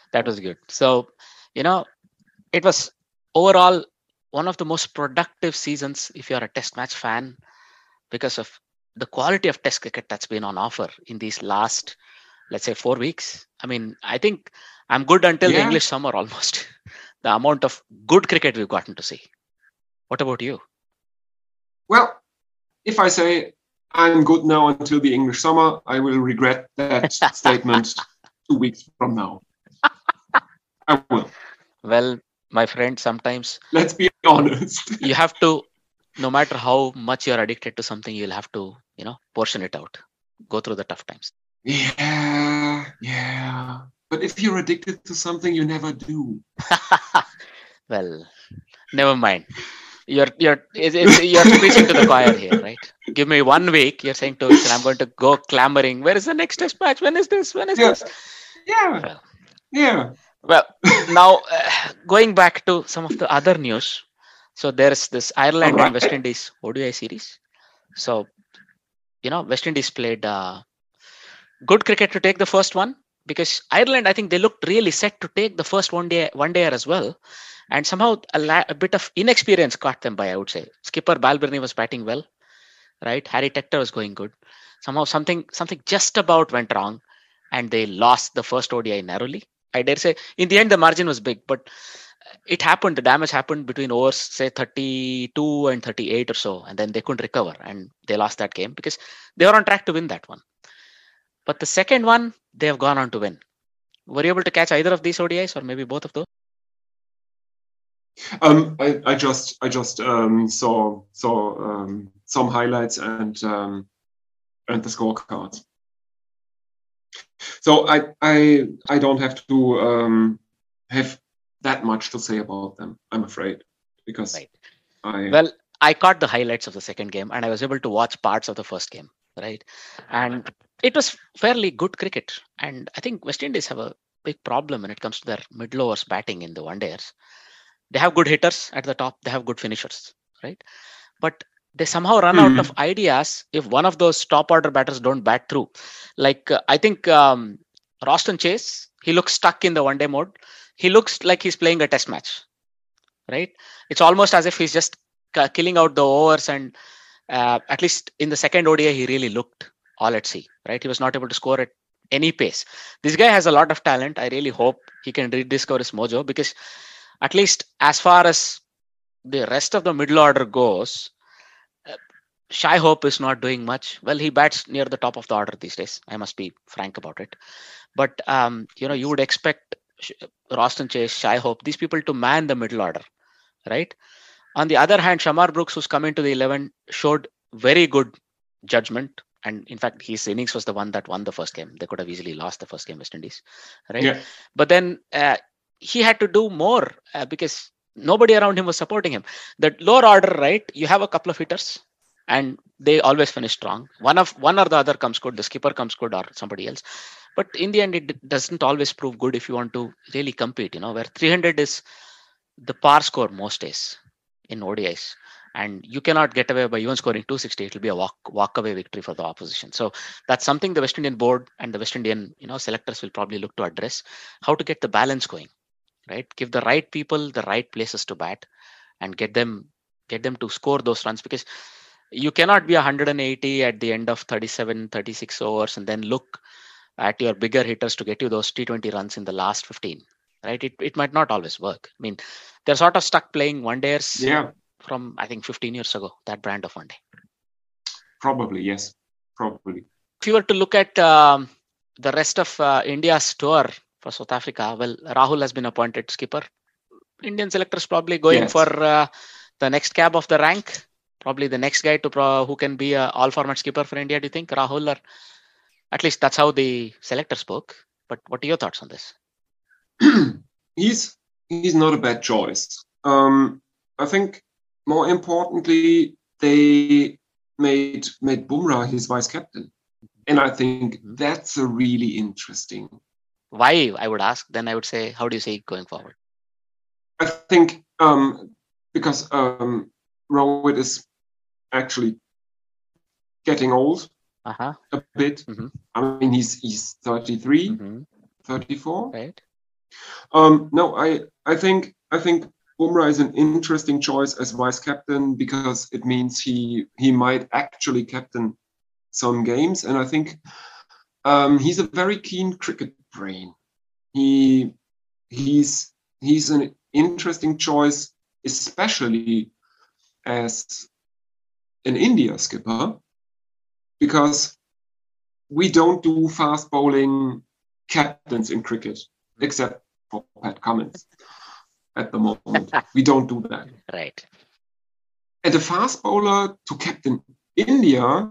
S7: That was good. So, you know, it was overall one of the most productive seasons if you're a test match fan because of the quality of test cricket that's been on offer in these last, let's say, four weeks. I mean, I think I'm good until the
S8: Yeah.
S7: English summer almost. The amount of good cricket we've gotten to see. What about you?
S8: Well, if I say I'm good now until the English summer, I will regret that statement two weeks from now. I will.
S7: Well, my friend, sometimes
S8: Let's be honest.
S7: you have to, no matter how much you're addicted to something, you'll have to, you know, portion it out. Go through the tough times.
S8: Yeah, yeah. But if you're addicted to something, you never do.
S7: Well, never mind. You're you're it's, it's, you're preaching to the choir here, right? Give me one week. You're saying to it, I'm going to go clamoring. Where is the next test match? When is this? When is
S8: Yeah.
S7: this?
S8: Yeah,
S7: Well,
S8: yeah.
S7: well now uh, going back to some of the other news. So there's this Ireland
S8: Alright.
S7: and West Indies O D I series. So you know, West Indies played uh, good cricket to take the first one because Ireland, I think they looked really set to take the first one day one day as well. And somehow a, la- a bit of inexperience caught them by, I would say. Skipper Balbirnie was batting well, right? Harry Tector was going good. Somehow something something just about went wrong, and they lost the first O D I narrowly. I dare say, in the end, the margin was big, but it happened. The damage happened between overs, say thirty-two and thirty-eight or so, and then they couldn't recover, and they lost that game because they were on track to win that one. But the second one, they have gone on to win. Were you able to catch either of these O D Is, or maybe both of those?
S8: Um, I, I just I just um, saw saw um, some highlights and um, and the scorecards. So I I I don't have to um, have that much to say about them. I'm afraid because
S7: Right.
S8: I
S7: Well, I caught the highlights of the second game, and I was able to watch parts of the first game, right? And it was fairly good cricket. And I think West Indies have a big problem when it comes to their middle overs batting in the one dayers. They have good hitters at the top, they have good finishers, right? But they somehow run out of ideas if one of those top order batters don't bat through. Like, uh, I think um, Roston Chase, he looks stuck in the one day mode. He looks like he's playing a test match, right? It's almost as if he's just k- killing out the overs, and uh, at least in the second O D I, he really looked all at sea, right? He was not able to score at any pace. This guy has a lot of talent. I really hope he can rediscover his mojo because, at least as far as the rest of the middle order goes, uh, Shai Hope is not doing much. Well, he bats near the top of the order these days. I must be frank about it. But, um, you know, you would expect Sh- Roston Chase, Shai Hope, these people to man the middle order, right? On the other hand, Shamar Brooks, who's come into the eleven, showed very good judgment. And in fact, his innings was the one that won the first game. They could have easily lost the first game, West Indies, right?
S8: yeah.
S7: But then uh, he had to do more uh, because nobody around him was supporting him. The lower order, right? You have a couple of hitters, and they always finish strong. One of one or the other comes good. The skipper comes good, or somebody else. But in the end, it d- doesn't always prove good if you want to really compete. You know, where three hundred is the par score most days in O D Is, and you cannot get away by even scoring two sixty. It will be a walk walk away victory for the opposition. So that's something the West Indian board and the West Indian, you know, selectors will probably look to address, how to get the balance going, right? Give the right people the right places to bat, and get them get them to score those runs, because you cannot be one hundred eighty at the end of thirty-seven, thirty-six overs and then look at your bigger hitters to get you those T twenty runs in the last fifteen, right? It, it might not always work. I mean, they're sort of stuck playing one days
S8: Yeah,
S7: from, I think, fifteen years ago, that brand of one day.
S8: probably, yes. Probably.
S7: If you were to look at um, the rest of uh, India's tour for South Africa, well, Rahul has been appointed skipper. Indian selectors probably going
S8: Yes.
S7: for uh, the next cab of the rank. Probably the next guy to pro- who can be a all-format skipper for India. Do you think Rahul, or at least that's how the selector spoke? But what are your thoughts on this?
S8: he's he's not a bad choice. Um, I think more importantly, they made made Bumrah his vice captain, and I think
S7: Mhm.
S8: that's a really interesting.
S7: Why, I would ask. Then I would say, how do you see it going forward?
S8: I think um, because um, Rohit is actually getting old
S7: Uh-huh.
S8: a bit.
S7: Mhm.
S8: I mean, he's he's thirty-three,
S7: Mm-hmm.
S8: thirty-four.
S7: Right.
S8: Um, no, I, I think I think Bumrah is an interesting choice as vice captain because it means he he might actually captain some games, and I think um, he's a very keen cricket brain. He he's he's an interesting choice, especially as an India skipper, because we don't do fast bowling captains in cricket, except for Pat Cummins at the moment. We don't do that.
S7: Right.
S8: And a fast bowler to captain India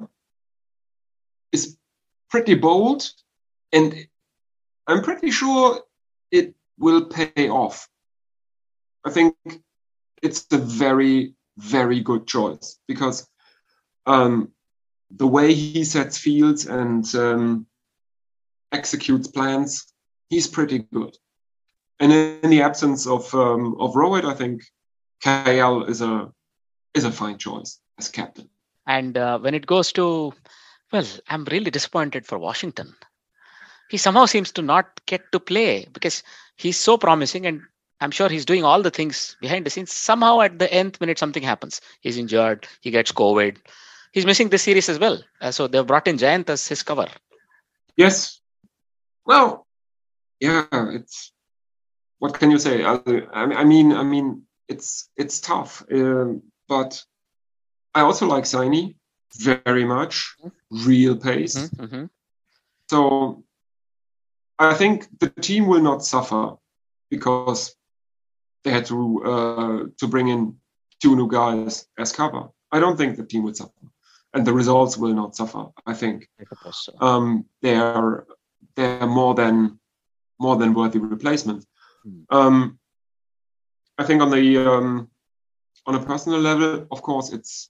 S8: is pretty bold, and I'm pretty sure it will pay off. I think it's a very, very good choice because um, the way he sets fields and um, executes plans, he's pretty good. And in the absence of um, of Rohit, I think K L is a is a fine choice as captain.
S7: And uh, when it goes to, well, I'm really disappointed for Washington. He somehow seems to not get to play because he's so promising, and I'm sure he's doing all the things behind the scenes. Somehow at the nth minute, something happens. He's injured. He gets COVID. He's missing this series as well. Uh, so they've brought in Jayant as his cover.
S8: Yes. Well, yeah, it's, what can you say? I, I mean, I mean, it's it's tough, um, but I also like Saini very much. Real pace.
S7: Mm-hmm, mm-hmm.
S8: So I think the team will not suffer because they had to uh, to bring in two new guys as cover. I don't think the team will suffer, and the results will not suffer. I think
S7: I suppose so.
S8: um, they are they are more than more than worthy replacements. Um, I think on the um, on a personal level, of course, it's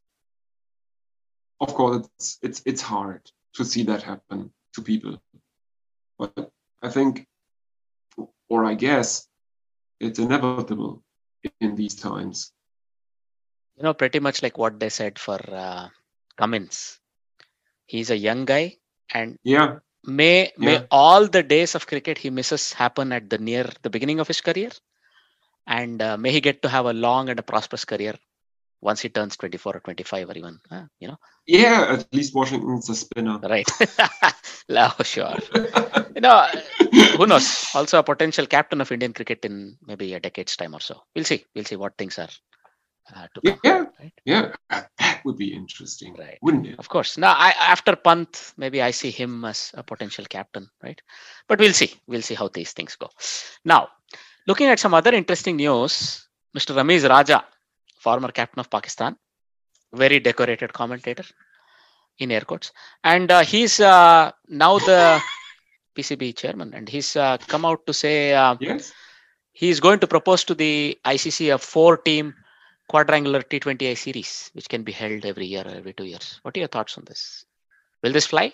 S8: of course it's it's it's hard to see that happen to people, but I think, or I guess, it's inevitable in these times.
S7: You know, pretty much like what they said for uh, Cummins. He's a young guy, and
S8: yeah.
S7: May may
S8: yeah.
S7: all the days of cricket he misses happen at the near the beginning of his career, and uh, may he get to have a long and a prosperous career once he turns twenty-four or twenty-five or even, uh, you know.
S8: Yeah, at least Washington's a spinner.
S7: Right. No, sure. You know, who knows? Also a potential captain of Indian cricket in maybe a decade's time or so. We'll see. We'll see what things are uh, to come.
S8: Yeah,
S7: right?
S8: yeah. That would be interesting,
S7: right?
S8: Wouldn't it?
S7: Of course. Now, I, after Pant, maybe I see him as a potential captain, right? But we'll see. We'll see how these things go. Now, looking at some other interesting news, Mister Ramiz Raja, former captain of Pakistan, very decorated commentator, in air quotes, and uh, he's uh, now the P C B chairman, and he's uh, come out to say uh,
S8: yes.
S7: he's going to propose to the I C C a four-team quadrangular T twenty I series, which can be held every year or every two years. What are your thoughts on this? Will this fly?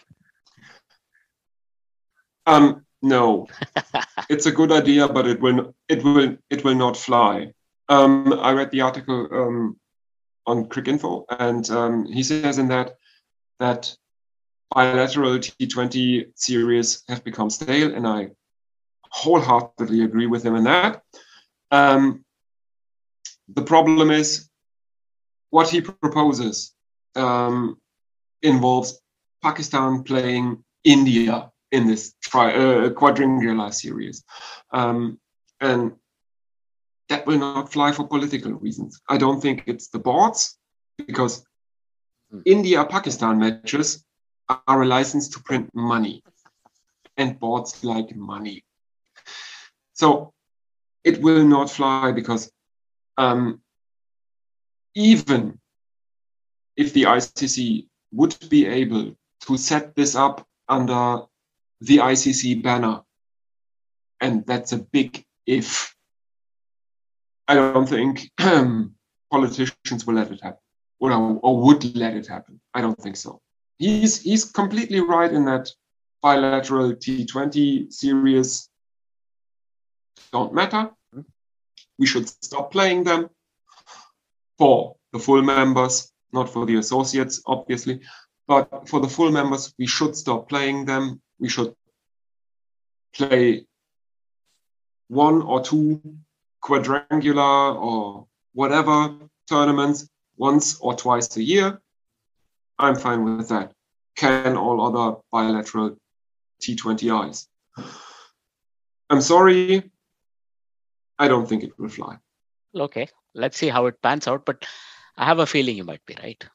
S8: Um, no, it's a good idea, but it will it will it will not fly. Um, I read the article um, on Cricinfo, and um, he says in that that bilateral T twenty series have become stale, and I wholeheartedly agree with him in that. Um, the problem is what he proposes um, involves Pakistan playing India in this tri- uh, quadrangular series. Um, and that will not fly for political reasons. I don't think it's the boards, because India-Pakistan matches are a license to print money, and boards like money. So it will not fly because um, even if the I C C would be able to set this up under the I C C banner, and that's a big if, I don't think um, politicians will let it happen, or, or would let it happen. I don't think so. He's he's completely right in that bilateral T twenty series don't matter. We should stop playing them for the full members, not for the associates, obviously, but for the full members, we should stop playing them. We should play one or two quadrangular or whatever tournaments once or twice a year, I'm fine with that. Can all other bilateral T twenty Is. I'm sorry, I don't think it will fly.
S7: Okay, let's see how it pans out, but I have a feeling you might be right.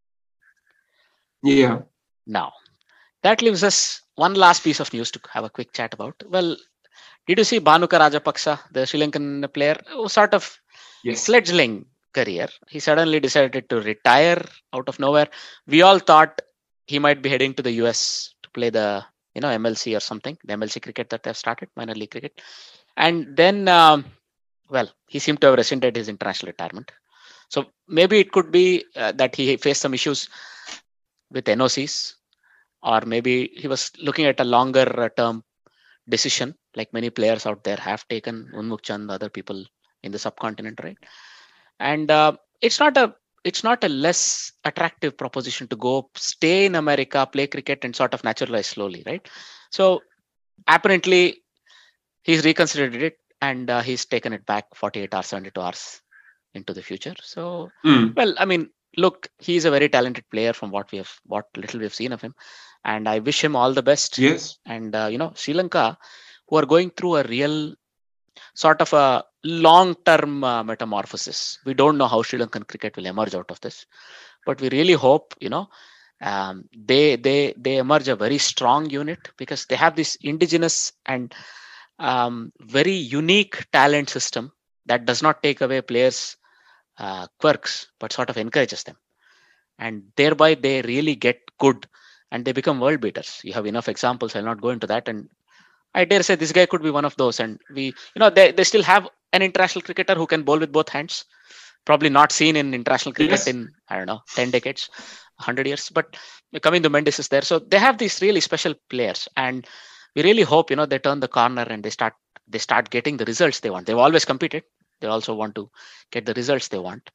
S8: Yeah.
S7: Now, that leaves us one last piece of news to have a quick chat about. Well, did you see Bhanuka Rajapaksa, the Sri Lankan player, who sort of
S8: yes.
S7: fledgling career? He suddenly decided to retire out of nowhere. We all thought he might be heading to the U S to play the you know M L C or something, the M L C cricket that they've started, minor league cricket. And then, um, well, he seemed to have rescinded his international retirement. So maybe it could be uh, that he faced some issues with N O Cs, or maybe he was looking at a longer term decision, like many players out there have taken, Unmukh Chand, other people in the subcontinent, right? And uh, it's not a it's not a less attractive proposition to go stay in America, play cricket, and sort of naturalize slowly, right? So apparently he's reconsidered it, and uh, he's taken it back forty-eight hours, seventy-two hours into the future. So,
S8: mm.
S7: well, I mean, look, he's a very talented player from what we have, what little we've seen of him, and I wish him all the best.
S8: Yes.
S7: And uh, you know, Sri Lanka, who are going through a real sort of a long-term uh, metamorphosis. We don't know how Sri Lankan cricket will emerge out of this, but we really hope, you know, um, they they they emerge a very strong unit, because they have this indigenous and um, very unique talent system that does not take away players' uh, quirks, but sort of encourages them, and thereby they really get good and they become world beaters. You have enough examples. I'll not go into that, and I dare say this guy could be one of those. And we, you know, they, they still have an international cricketer who can bowl with both hands. Probably not seen in international cricket yes. in, I don't know, ten decades, one hundred years. But Kamindu Mendis is there. So they have these really special players. And we really hope, you know, they turn the corner and they start they start getting the results they want. They've always competed. They also want to get the results they want.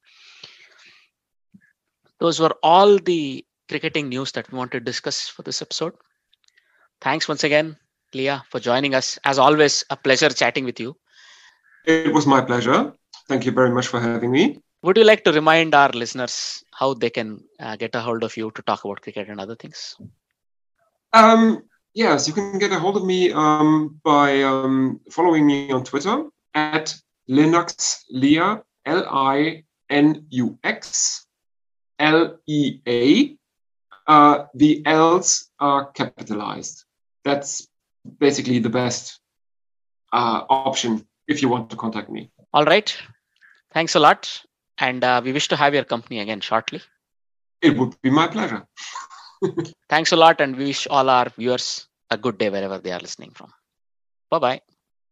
S7: Those were all the cricketing news that we want to discuss for this episode. Thanks once again, Leah, for joining us. As always, a pleasure chatting with you.
S8: It was my pleasure. Thank you very much for having me.
S7: Would you like to remind our listeners how they can uh, get a hold of you to talk about cricket and other things?
S8: Um, yes, you can get a hold of me um, by um, following me on Twitter at Linux Leah, L I N U X L E A. Uh, the L's are capitalized. That's basically the best uh, option if you want to contact me.
S7: All right. Thanks a lot. And uh, we wish to have your company again shortly.
S8: It would be my pleasure.
S7: Thanks a lot. And we wish all our viewers a good day wherever they are listening from. Bye-bye.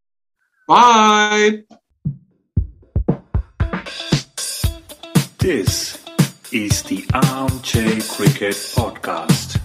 S8: Bye.
S6: This is the Armchair Cricket Podcast.